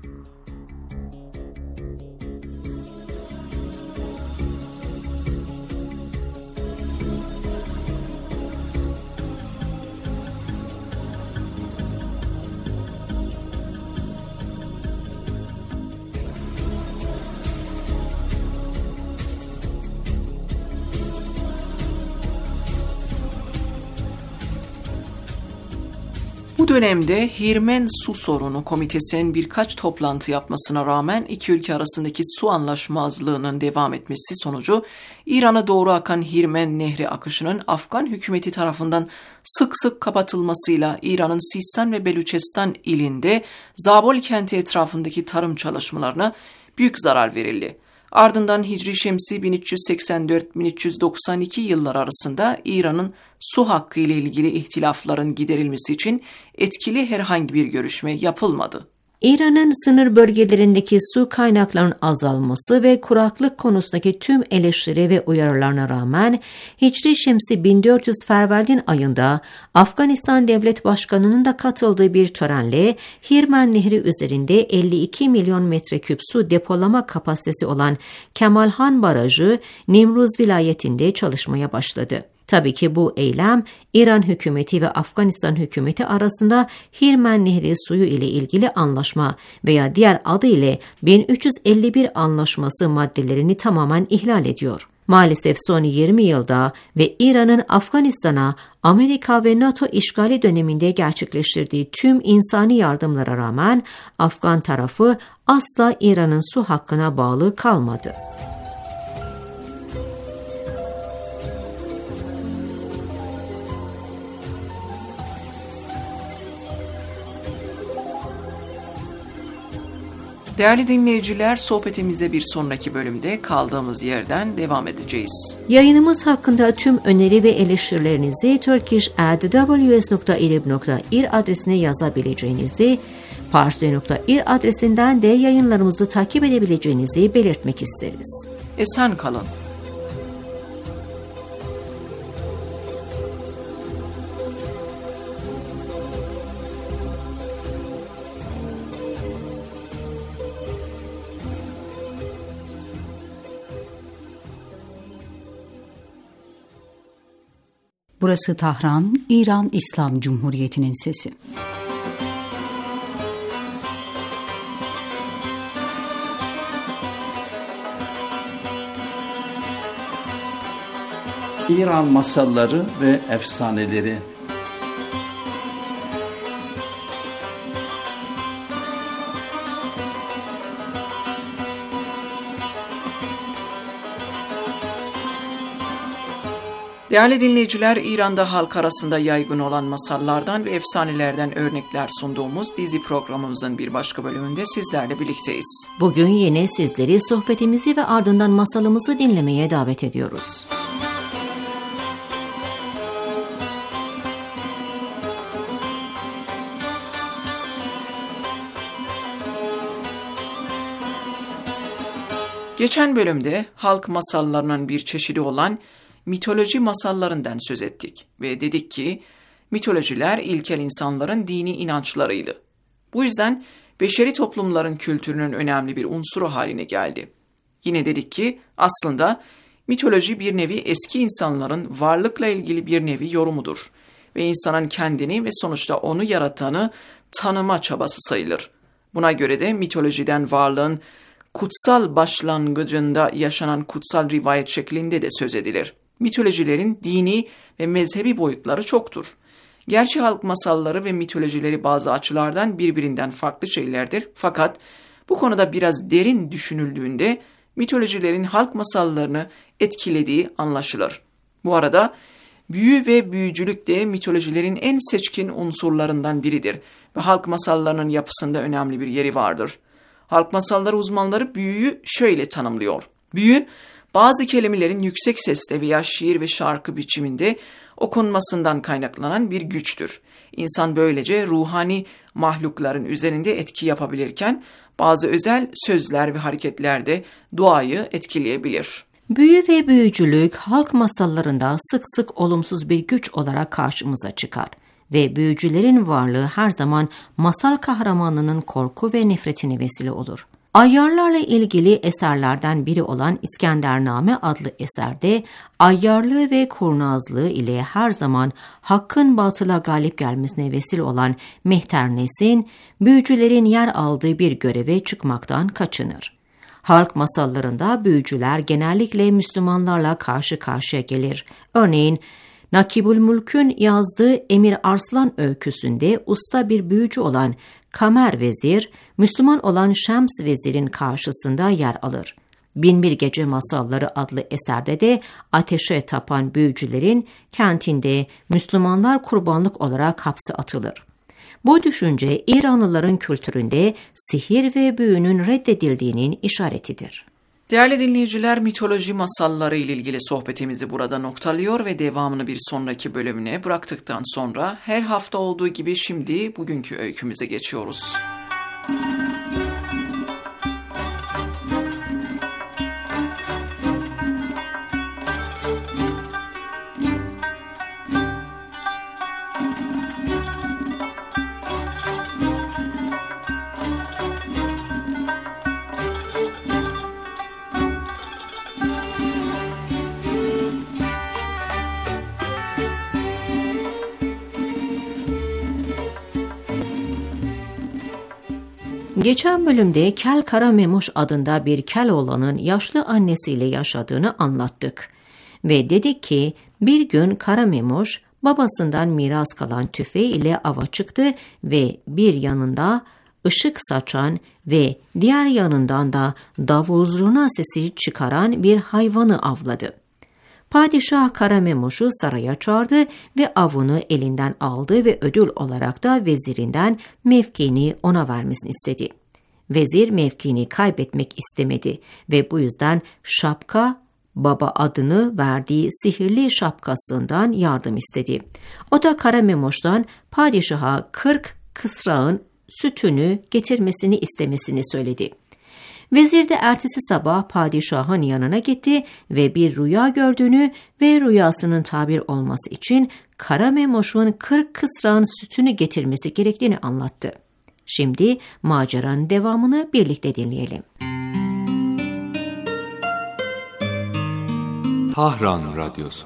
[SPEAKER 4] Bu dönemde Hirmen Su Sorunu Komitesi'nin birkaç toplantı yapmasına rağmen iki ülke arasındaki su anlaşmazlığının devam etmesi sonucu İran'a doğru akan Hirmen Nehri akışının Afgan hükümeti tarafından sık sık kapatılmasıyla İran'ın Sistan ve Beluçistan ilinde Zabol kenti etrafındaki tarım çalışmalarına büyük zarar verildi. Ardından Hicri Şemsi bin üç yüz seksen dört bin üç yüz doksan iki yıllar arasında İran'ın su hakkı ile ilgili ihtilafların giderilmesi için etkili herhangi bir görüşme yapılmadı.
[SPEAKER 2] İran'ın sınır bölgelerindeki su kaynaklarının azalması ve kuraklık konusundaki tüm eleştiri ve uyarılarına rağmen Hicri Şemsi bin dört yüz Ferverdin ayında Afganistan Devlet Başkanı'nın da katıldığı bir törenle Hirmen Nehri üzerinde elli iki milyon metreküp su depolama kapasitesi olan Kemalhan Barajı Nimruz vilayetinde çalışmaya başladı. Tabii ki bu eylem İran hükümeti ve Afganistan hükümeti arasında Hirmen Nehri suyu ile ilgili anlaşma veya diğer adı ile bin üç yüz elli bir anlaşması maddelerini tamamen ihlal ediyor. Maalesef son yirmi yılda ve İran'ın Afganistan'a Amerika ve NATO işgali döneminde gerçekleştirdiği tüm insani yardımlara rağmen Afgan tarafı asla İran'ın su hakkına bağlı kalmadı.
[SPEAKER 4] Değerli dinleyiciler, sohbetimize bir sonraki bölümde kaldığımız yerden devam edeceğiz.
[SPEAKER 2] Yayınımız hakkında tüm öneri ve eleştirilerinizi turkish at w s nokta irib nokta ir adresine yazabileceğinizi, parstoy nokta ir adresinden de yayınlarımızı takip edebileceğinizi belirtmek isteriz.
[SPEAKER 4] Esen kalın.
[SPEAKER 5] Burası Tahran, İran İslam Cumhuriyeti'nin sesi.
[SPEAKER 14] İran masalları ve efsaneleri.
[SPEAKER 4] Değerli dinleyiciler, İran'da halk arasında yaygın olan masallardan ve efsanelerden örnekler sunduğumuz dizi programımızın bir başka bölümünde sizlerle birlikteyiz.
[SPEAKER 2] Bugün yine sizleri sohbetimizi ve ardından masalımızı dinlemeye davet ediyoruz.
[SPEAKER 4] Geçen bölümde halk masallarının bir çeşidi olan mitoloji masallarından söz ettik ve dedik ki mitolojiler ilkel insanların dini inançlarıydı. Bu yüzden beşeri toplumların kültürünün önemli bir unsuru haline geldi. Yine dedik ki aslında mitoloji bir nevi eski insanların varlıkla ilgili bir nevi yorumudur ve insanın kendini ve sonuçta onu yaratanı tanıma çabası sayılır. Buna göre de mitolojiden varlığın kutsal başlangıcında yaşanan kutsal rivayet şeklinde de söz edilir. Mitolojilerin dini ve mezhebi boyutları çoktur. Gerçi halk masalları ve mitolojileri bazı açılardan birbirinden farklı şeylerdir. Fakat bu konuda biraz derin düşünüldüğünde mitolojilerin halk masallarını etkilediği anlaşılır. Bu arada büyü ve büyücülük de mitolojilerin en seçkin unsurlarından biridir ve halk masallarının yapısında önemli bir yeri vardır. Halk masalları uzmanları büyüyü şöyle tanımlıyor. Büyü, bazı kelimelerin yüksek sesle veya şiir ve şarkı biçiminde okunmasından kaynaklanan bir güçtür. İnsan böylece ruhani mahlukların üzerinde etki yapabilirken bazı özel sözler ve hareketlerde duayı etkileyebilir.
[SPEAKER 2] Büyü ve büyücülük halk masallarında sık sık olumsuz bir güç olarak karşımıza çıkar ve büyücülerin varlığı her zaman masal kahramanının korku ve nefretine vesile olur. Ayyarlarla ilgili eserlerden biri olan İskendername adlı eserde ayyarlığı ve kurnazlığı ile her zaman hakkın batıla galip gelmesine vesile olan Mehternesin, büyücülerin yer aldığı bir göreve çıkmaktan kaçınır. Halk masallarında büyücüler genellikle Müslümanlarla karşı karşıya gelir. Örneğin Nakibul Mulk'ün yazdığı Emir Arslan öyküsünde usta bir büyücü olan Kamer Vezir, Müslüman olan Şems Vezir'in karşısında yer alır. Binbir Gece Masalları adlı eserde de ateşe tapan büyücülerin kentinde Müslümanlar kurbanlık olarak hapse atılır. Bu düşünce İranlıların kültüründe sihir ve büyünün reddedildiğinin işaretidir.
[SPEAKER 4] Değerli dinleyiciler, mitoloji masalları ile ilgili sohbetimizi burada noktalıyor ve devamını bir sonraki bölümüne bıraktıktan sonra her hafta olduğu gibi şimdi bugünkü öykümüze geçiyoruz.
[SPEAKER 2] Geçen bölümde Kel Karamemuş adında bir Keloğlan'ın yaşlı annesiyle yaşadığını anlattık. Ve dedik ki bir gün Karamemuş babasından miras kalan tüfeği ile ava çıktı ve bir yanında ışık saçan ve diğer yanından da davul zurna sesi çıkaran bir hayvanı avladı. Padişah Karamemuş'u saraya çağırdı ve avını elinden aldı ve ödül olarak da vezirinden mevkini ona vermesini istedi. Vezir mevkini kaybetmek istemedi ve bu yüzden şapka baba adını verdiği sihirli şapkasından yardım istedi. O da Karamemuş'tan padişaha kırk kısrağın sütünü getirmesini istemesini söyledi. Vezir de ertesi sabah padişahın yanına gitti ve bir rüya gördüğünü ve rüyasının tabir olması için Karamemoş'un kırk kısrağın sütünü getirmesi gerektiğini anlattı. Şimdi maceranın devamını birlikte dinleyelim.
[SPEAKER 13] Tahran Radyosu.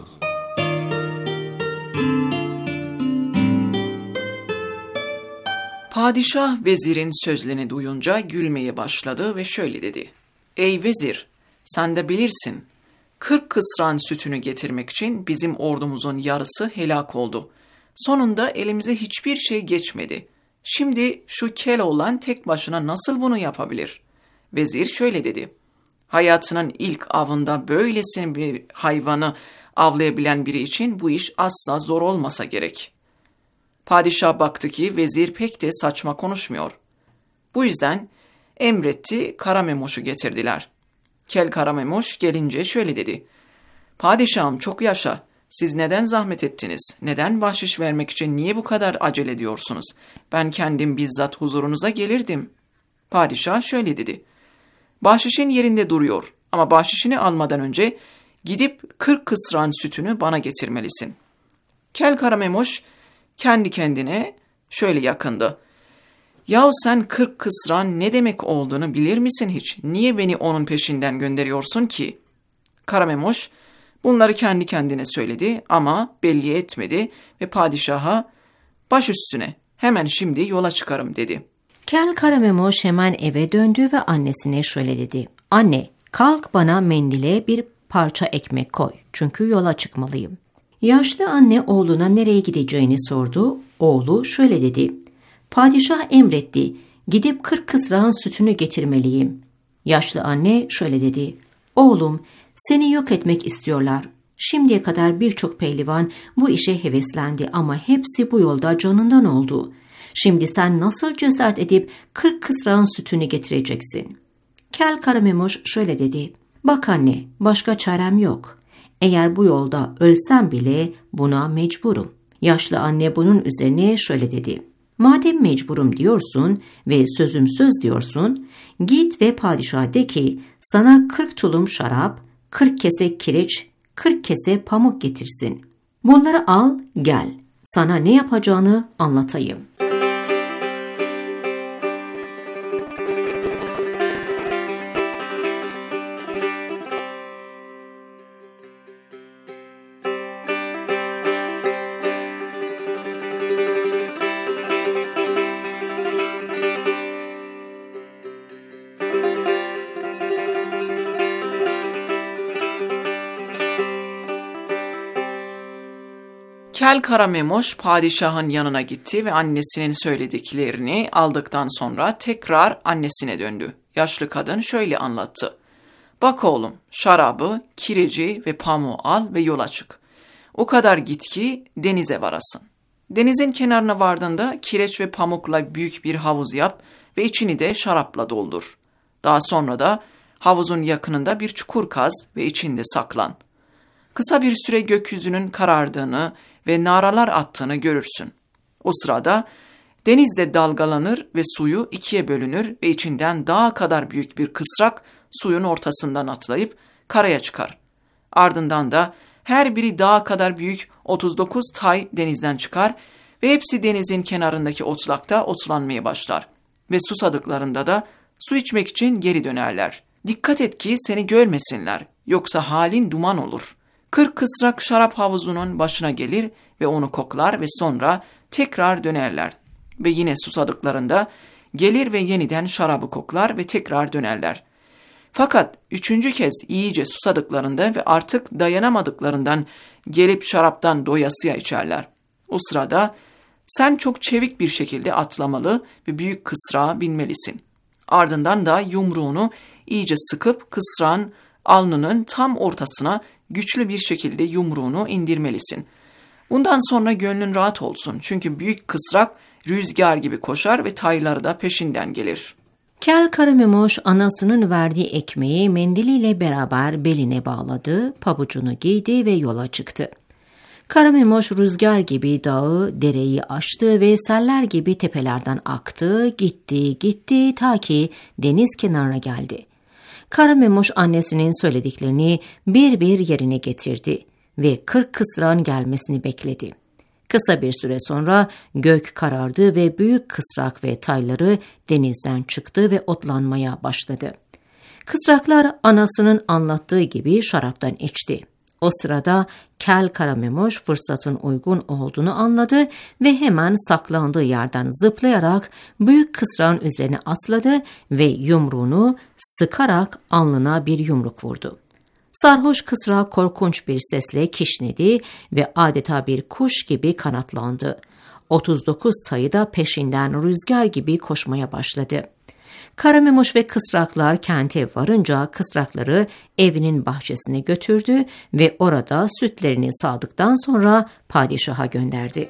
[SPEAKER 4] Padişah vezirin sözlerini duyunca gülmeye başladı ve şöyle dedi. Ey vezir, sen de bilirsin. Kırk kısrağın sütünü getirmek için bizim ordumuzun yarısı helak oldu. Sonunda elimize hiçbir şey geçmedi. Şimdi şu Keloğlan tek başına nasıl bunu yapabilir? Vezir şöyle dedi. Hayatının ilk avında böylesine bir hayvanı avlayabilen biri için bu iş asla zor olmasa gerek. Padişah baktı ki vezir pek de saçma konuşmuyor. Bu yüzden emretti, Karamemoş'u getirdiler. Kel Karamemoş gelince şöyle dedi. Padişahım çok yaşa, siz neden zahmet ettiniz? Neden bahşiş vermek için niye bu kadar acele ediyorsunuz? Ben kendim bizzat huzurunuza gelirdim. Padişah şöyle dedi. Bahşişin yerinde duruyor ama bahşişini almadan önce gidip kırk kısrağın sütünü bana getirmelisin. Kel Karamemoş kendi kendine şöyle yakındı. Yahu sen kırk kısrağın ne demek olduğunu bilir misin hiç? Niye beni onun peşinden gönderiyorsun ki? Karamemoş bunları kendi kendine söyledi ama belli etmedi ve padişaha baş üstüne hemen şimdi yola çıkarım dedi.
[SPEAKER 2] Kel Karamemoş hemen eve döndü ve annesine şöyle dedi. Anne, kalk bana mendile bir parça ekmek koy çünkü yola çıkmalıyım. Yaşlı anne oğluna nereye gideceğini sordu. Oğlu şöyle dedi. Padişah emretti, gidip kırk kısrağın sütünü getirmeliyim. Yaşlı anne şöyle dedi. Oğlum, seni yok etmek istiyorlar. Şimdiye kadar birçok pehlivan bu işe heveslendi ama hepsi bu yolda canından oldu. Şimdi sen nasıl cesaret edip kırk kısrağın sütünü getireceksin? Kel Karamemuş şöyle dedi. Bak anne, başka çarem yok. Eğer bu yolda ölsem bile buna mecburum. Yaşlı anne bunun üzerine şöyle dedi. Madem mecburum diyorsun ve sözüm söz diyorsun, git ve padişaha de ki sana kırk tulum şarap, kırk kese kireç, kırk kese pamuk getirsin. Bunları al, gel. Sana ne yapacağını anlatayım.
[SPEAKER 4] Kel Karamemuş padişahın yanına gitti ve annesinin söylediklerini aldıktan sonra tekrar annesine döndü. Yaşlı kadın şöyle anlattı. Bak oğlum, şarabı, kireci ve pamuğu al ve yola çık. O kadar git ki denize varasın. Denizin kenarına vardığında kireç ve pamukla büyük bir havuz yap ve içini de şarapla doldur. Daha sonra da havuzun yakınında bir çukur kaz ve içinde saklan. Kısa bir süre gökyüzünün karardığını ve naralar attığını görürsün. O sırada denizde dalgalanır ve suyu ikiye bölünür ve içinden dağ kadar büyük bir kısrak suyun ortasından atlayıp karaya çıkar. Ardından da her biri dağ kadar büyük otuz dokuz tay denizden çıkar ve hepsi denizin kenarındaki otlakta otlanmaya başlar. Ve susadıklarında da su içmek için geri dönerler. Dikkat et ki seni görmesinler, yoksa halin duman olur. Kırk kısrak şarap havuzunun başına gelir ve onu koklar ve sonra tekrar dönerler. Ve yine susadıklarında gelir ve yeniden şarabı koklar ve tekrar dönerler. Fakat üçüncü kez iyice susadıklarında ve artık dayanamadıklarından gelip şaraptan doyasıya içerler. O sırada sen çok çevik bir şekilde atlamalı ve büyük kısrağa binmelisin. Ardından da yumruğunu iyice sıkıp kısrağın alnının tam ortasına güçlü bir şekilde yumruğunu indirmelisin. Bundan sonra gönlün rahat olsun çünkü büyük kısrak rüzgar gibi koşar ve tayları da peşinden gelir.
[SPEAKER 2] Kel Karamemuş anasının verdiği ekmeği mendiliyle beraber beline bağladı, pabucunu giydi ve yola çıktı. Karamemuş rüzgar gibi dağı, dereyi aştı ve seller gibi tepelerden aktı, gitti, gitti ta ki deniz kenarına geldi. Karamemuş annesinin söylediklerini bir bir yerine getirdi ve kırk kısrağın gelmesini bekledi. Kısa bir süre sonra gök karardı ve büyük kısrak ve tayları denizden çıktı ve otlanmaya başladı. Kısraklar anasının anlattığı gibi şaraptan içti. O sırada Kel Karamemuş fırsatın uygun olduğunu anladı ve hemen saklandığı yerden zıplayarak büyük kısrağın üzerine atladı ve yumruğunu sıkarak alnına bir yumruk vurdu. Sarhoş kısrak korkunç bir sesle kişnedi ve adeta bir kuş gibi kanatlandı. otuz dokuz tayı da peşinden rüzgar gibi koşmaya başladı. Karamemuş ve kısraklar kente varınca kısrakları evinin bahçesine götürdü ve orada sütlerini sağdıktan sonra padişaha gönderdi.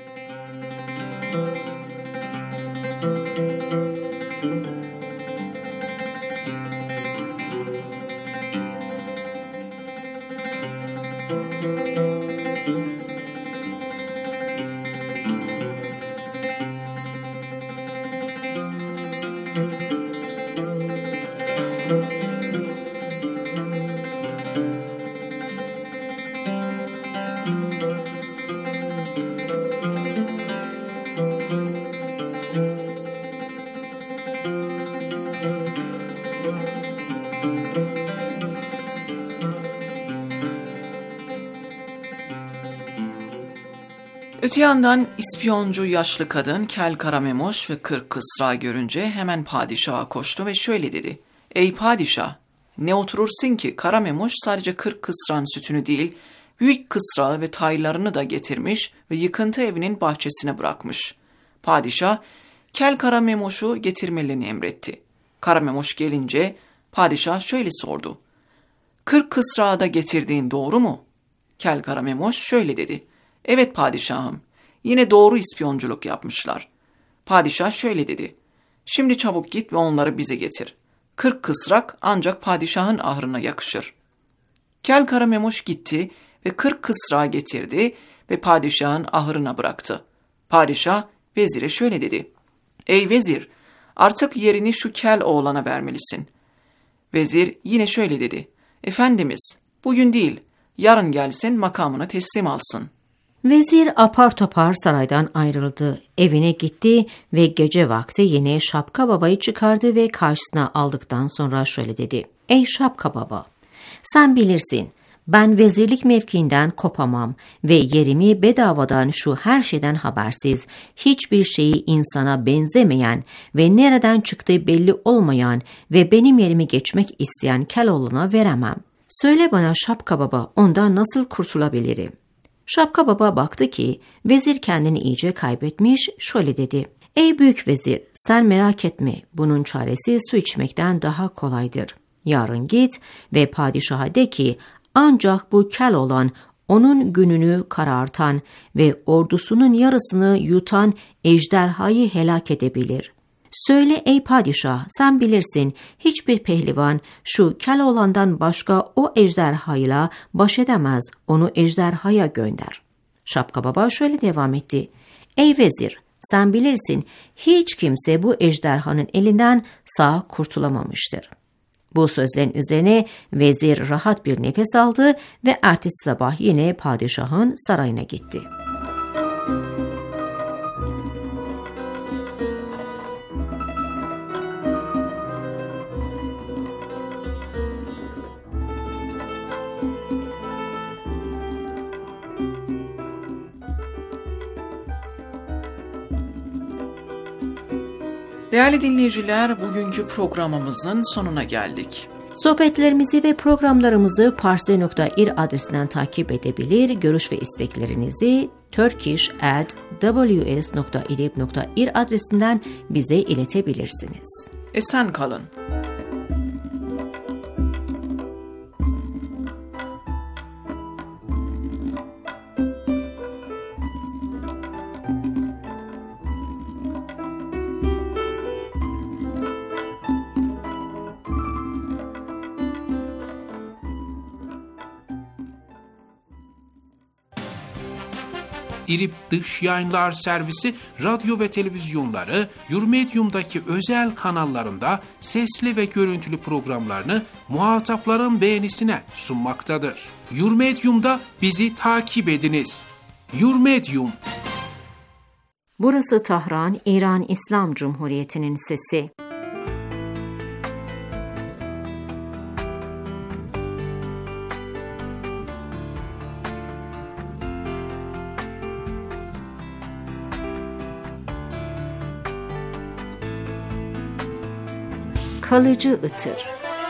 [SPEAKER 4] Öte yandan ispiyoncu yaşlı kadın Kel Karamemuş ve kırk kısrağı görünce hemen padişaha koştu ve şöyle dedi. Ey padişah, Ne oturursun ki Kara Memoş sadece kırk kısrağın sütünü değil, büyük kısrağı ve taylarını da getirmiş ve yıkıntı evinin bahçesine bırakmış. Padişah, Kel Kara Memoş'u getirmelerini emretti. Kara Memoş gelince padişah şöyle sordu. Kırk kısrağı da getirdiğin doğru mu? Kel Kara Memoş şöyle dedi. Evet padişahım, yine doğru ispiyonculuk yapmışlar. Padişah şöyle dedi. Şimdi çabuk git ve onları bize getir. Kırk kısrak ancak padişahın ahrına yakışır. Kel Kara Memoş gitti ve kırk kısrağı getirdi ve padişahın ahırına bıraktı. Padişah vezire şöyle dedi. Ey vezir, artık yerini şu kel oğlana vermelisin. Vezir yine şöyle dedi. Efendimiz, bugün değil, yarın gelsin makamına teslim alsın.
[SPEAKER 2] Vezir apar topar saraydan ayrıldı, evine gitti ve gece vakti yine Şapka Baba'yı çıkardı ve karşısına aldıktan sonra şöyle dedi. Ey Şapka Baba, sen bilirsin, ben vezirlik mevkiinden kopamam ve yerimi bedavadan şu her şeyden habersiz, hiçbir şeyi insana benzemeyen ve nereden çıktığı belli olmayan ve benim yerimi geçmek isteyen Keloğlan'a veremem. Söyle bana Şapka Baba, ondan nasıl kurtulabilirim? Şapka Baba baktı ki vezir kendini iyice kaybetmiş, şöyle dedi. Ey büyük vezir, sen merak etme, bunun çaresi su içmekten daha kolaydır. Yarın git ve padişaha de ki ancak bu kel olan onun gününü karartan ve ordusunun yarısını yutan ejderhayı helak edebilir. Söyle ey padişah, sen bilirsin, hiçbir pehlivan şu kel olandan başka o ejderhayla baş edemez, onu ejderhaya gönder. Şapka Baba şöyle devam etti. Ey vezir, sen bilirsin, hiç kimse bu ejderhanın elinden sağ kurtulamamıştır. Bu sözlerin üzerine vezir rahat bir nefes aldı ve ertesi sabah yine padişahın sarayına gitti.
[SPEAKER 4] Değerli dinleyiciler, bugünkü programımızın sonuna geldik.
[SPEAKER 2] Sohbetlerimizi ve programlarımızı parsi nokta ir adresinden takip edebilir, görüş ve isteklerinizi turkish at w s nokta idlib nokta ir adresinden bize iletebilirsiniz.
[SPEAKER 4] Esen kalın.
[SPEAKER 15] İrip Dış Yayınlar Servisi radyo ve televizyonları Yurmedium'daki özel kanallarında sesli ve görüntülü programlarını muhatapların beğenisine sunmaktadır. Yurmedium'da bizi takip ediniz. Yurmedium.
[SPEAKER 2] Burası Tahran, İran İslam Cumhuriyeti'nin sesi. Kalıcı ıtır.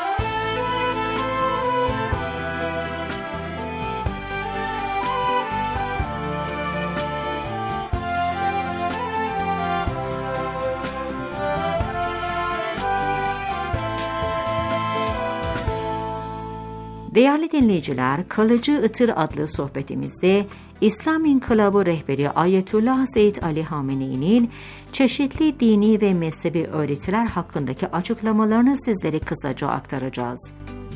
[SPEAKER 2] Değerli dinleyiciler, Kalıcı Itır adlı sohbetimizde İslam İnkılabı rehberi Ayetullah Seyyid Ali Hamenei'nin çeşitli dini ve mezhebi öğretiler hakkındaki açıklamalarını sizlere kısaca aktaracağız.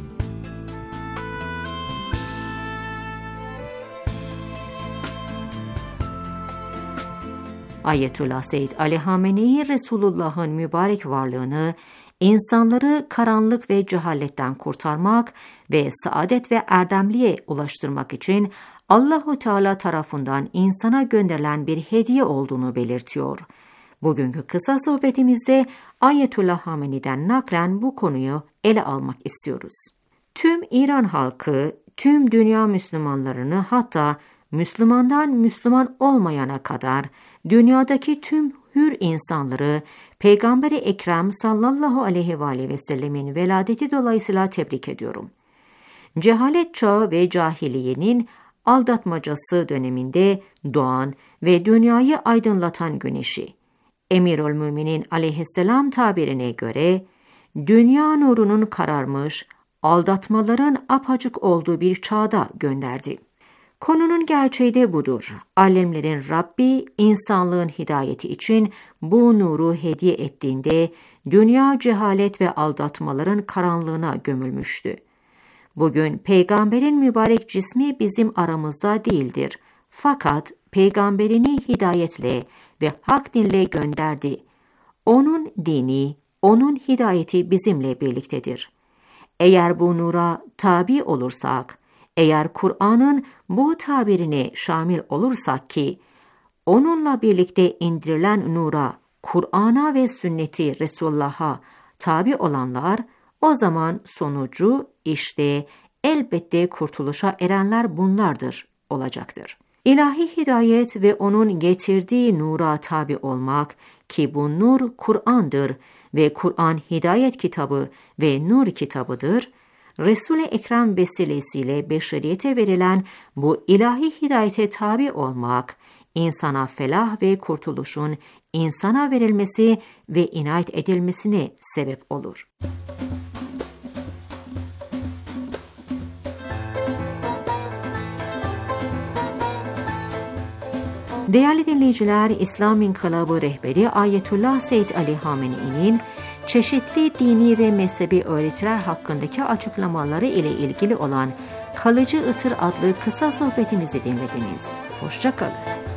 [SPEAKER 2] Ayetullah Seyyid Ali Hamenei, Resulullah'ın mübarek varlığını, insanları karanlık ve cehaletten kurtarmak ve saadet ve erdemliğe ulaştırmak için Allahu Teala tarafından insana gönderilen bir hediye olduğunu belirtiyor. Bugünkü kısa sohbetimizde Ayetullah Hamenei'den naklen bu konuyu ele almak istiyoruz. Tüm İran halkı, tüm dünya Müslümanlarını, hatta Müslümandan Müslüman olmayana kadar dünyadaki tüm hür insanları Peygamber-i Ekrem sallallahu aleyhi ve aleyhi ve sellemin veladeti dolayısıyla tebrik ediyorum. Cehalet çağı ve cahiliyenin aldatmacası döneminde doğan ve dünyayı aydınlatan güneşi, Emirülmüminin aleyhisselam tabirine göre, dünya nurunun kararmış, aldatmaların apaçık olduğu bir çağda gönderdi. Konunun gerçeği de budur. Alemlerin Rabbi, insanlığın hidayeti için bu nuru hediye ettiğinde, dünya cehalet ve aldatmaların karanlığına gömülmüştü. Bugün peygamberin mübarek cismi bizim aramızda değildir. Fakat peygamberini hidayetle ve hak dinle gönderdi. Onun dini, onun hidayeti bizimle birliktedir. Eğer bu nura tabi olursak, eğer Kur'an'ın bu tabirine şamil olursak ki, onunla birlikte indirilen nura, Kur'an'a ve sünneti Resulullah'a tabi olanlar, o zaman sonucu işte elbette kurtuluşa erenler bunlardır olacaktır. İlahi hidayet ve onun getirdiği nura tabi olmak ki bu nur Kur'an'dır ve Kur'an hidayet kitabı ve nur kitabıdır. Resul-i Ekrem vesilesiyle beşeriyete verilen bu ilahi hidayete tabi olmak, insana felah ve kurtuluşun insana verilmesi ve inayet edilmesine sebep olur. Değerli dinleyiciler, İslam İnkılabı rehberi Ayetullah Seyyid Ali Hamenei'nin çeşitli dini ve mezhebi öğretiler hakkındaki açıklamaları ile ilgili olan Kalıcı Itır adlı kısa sohbetimizi dinlediniz. Hoşça kalın.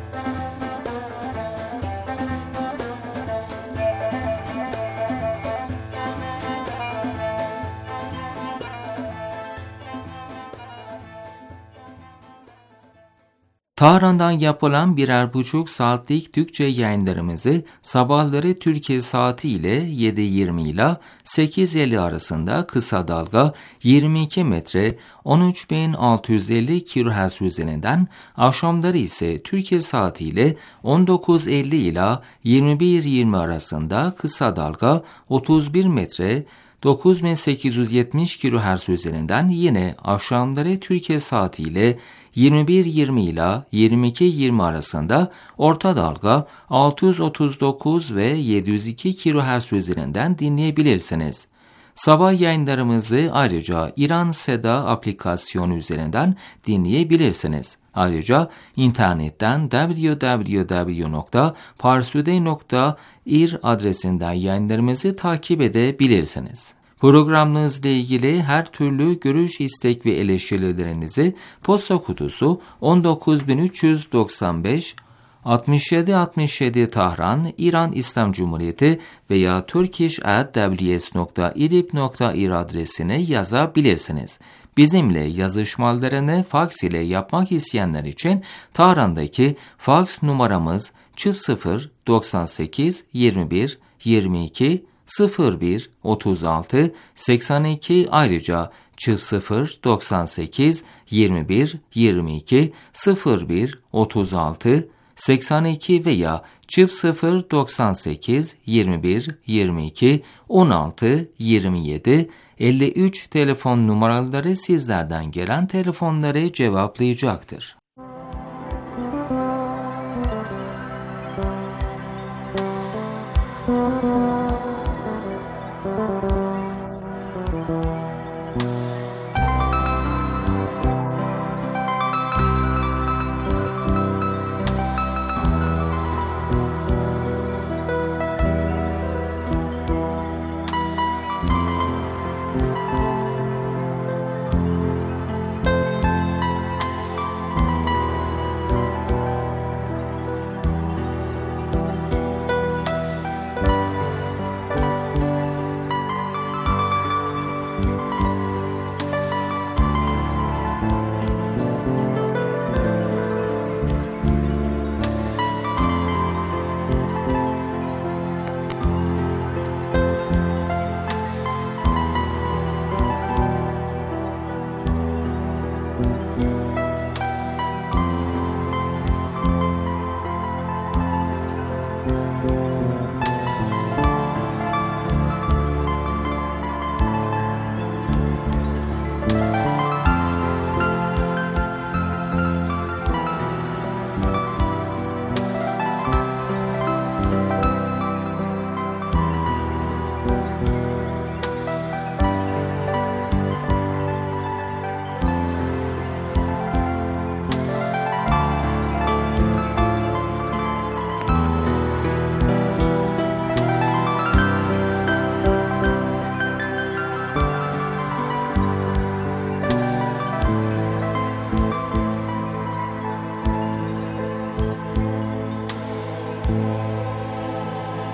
[SPEAKER 1] Tahran'dan yapılan birer buçuk saatlik Türkçe yayınlarımızı sabahları Türkiye saati ile yedi yirmi ile sekiz elli arasında kısa dalga yirmi iki metre on üç bin altı yüz elli kilohertz üzerinden, akşamları ise Türkiye saati ile on dokuz elli ile yirmi bir yirmi arasında kısa dalga otuz bir metre dokuz bin sekiz yüz yetmiş kilohertz üzerinden, yine akşamları Türkiye saati ile yirmi bir yirmi ile yirmi iki yirmi arasında orta dalga altı yüz otuz dokuz ve yedi yüz iki kilohertz üzerinden dinleyebilirsiniz. Sabah yayınlarımızı ayrıca İran Seda aplikasyonu üzerinden dinleyebilirsiniz. Ayrıca internetten double-u double-u double-u nokta parsuday nokta ir adresinden yayınlarımızı takip edebilirsiniz. Programımızla ilgili her türlü görüş, istek ve eleştirilerinizi posta kutusu on dokuz bin üç yüz doksan beş altmış yedi altmış yedi Tahran, İran İslam Cumhuriyeti veya turkish at w s nokta idlib nokta ir adresine yazabilirsiniz. Bizimle yazışmalarını faks ile yapmak isteyenler için Tahran'daki faks numaramız sıfır doksan sekiz yirmi bir yirmi iki sıfır bir otuz altı seksen iki, ayrıca sıfır doksan sekiz yirmi bir yirmi iki sıfır bir otuz altı seksen iki veya sıfır doksan sekiz yirmi bir yirmi iki on altı yirmi yedi elli üç telefon numaraları sizlerden gelen telefonları cevaplayacaktır.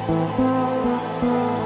[SPEAKER 3] Müzik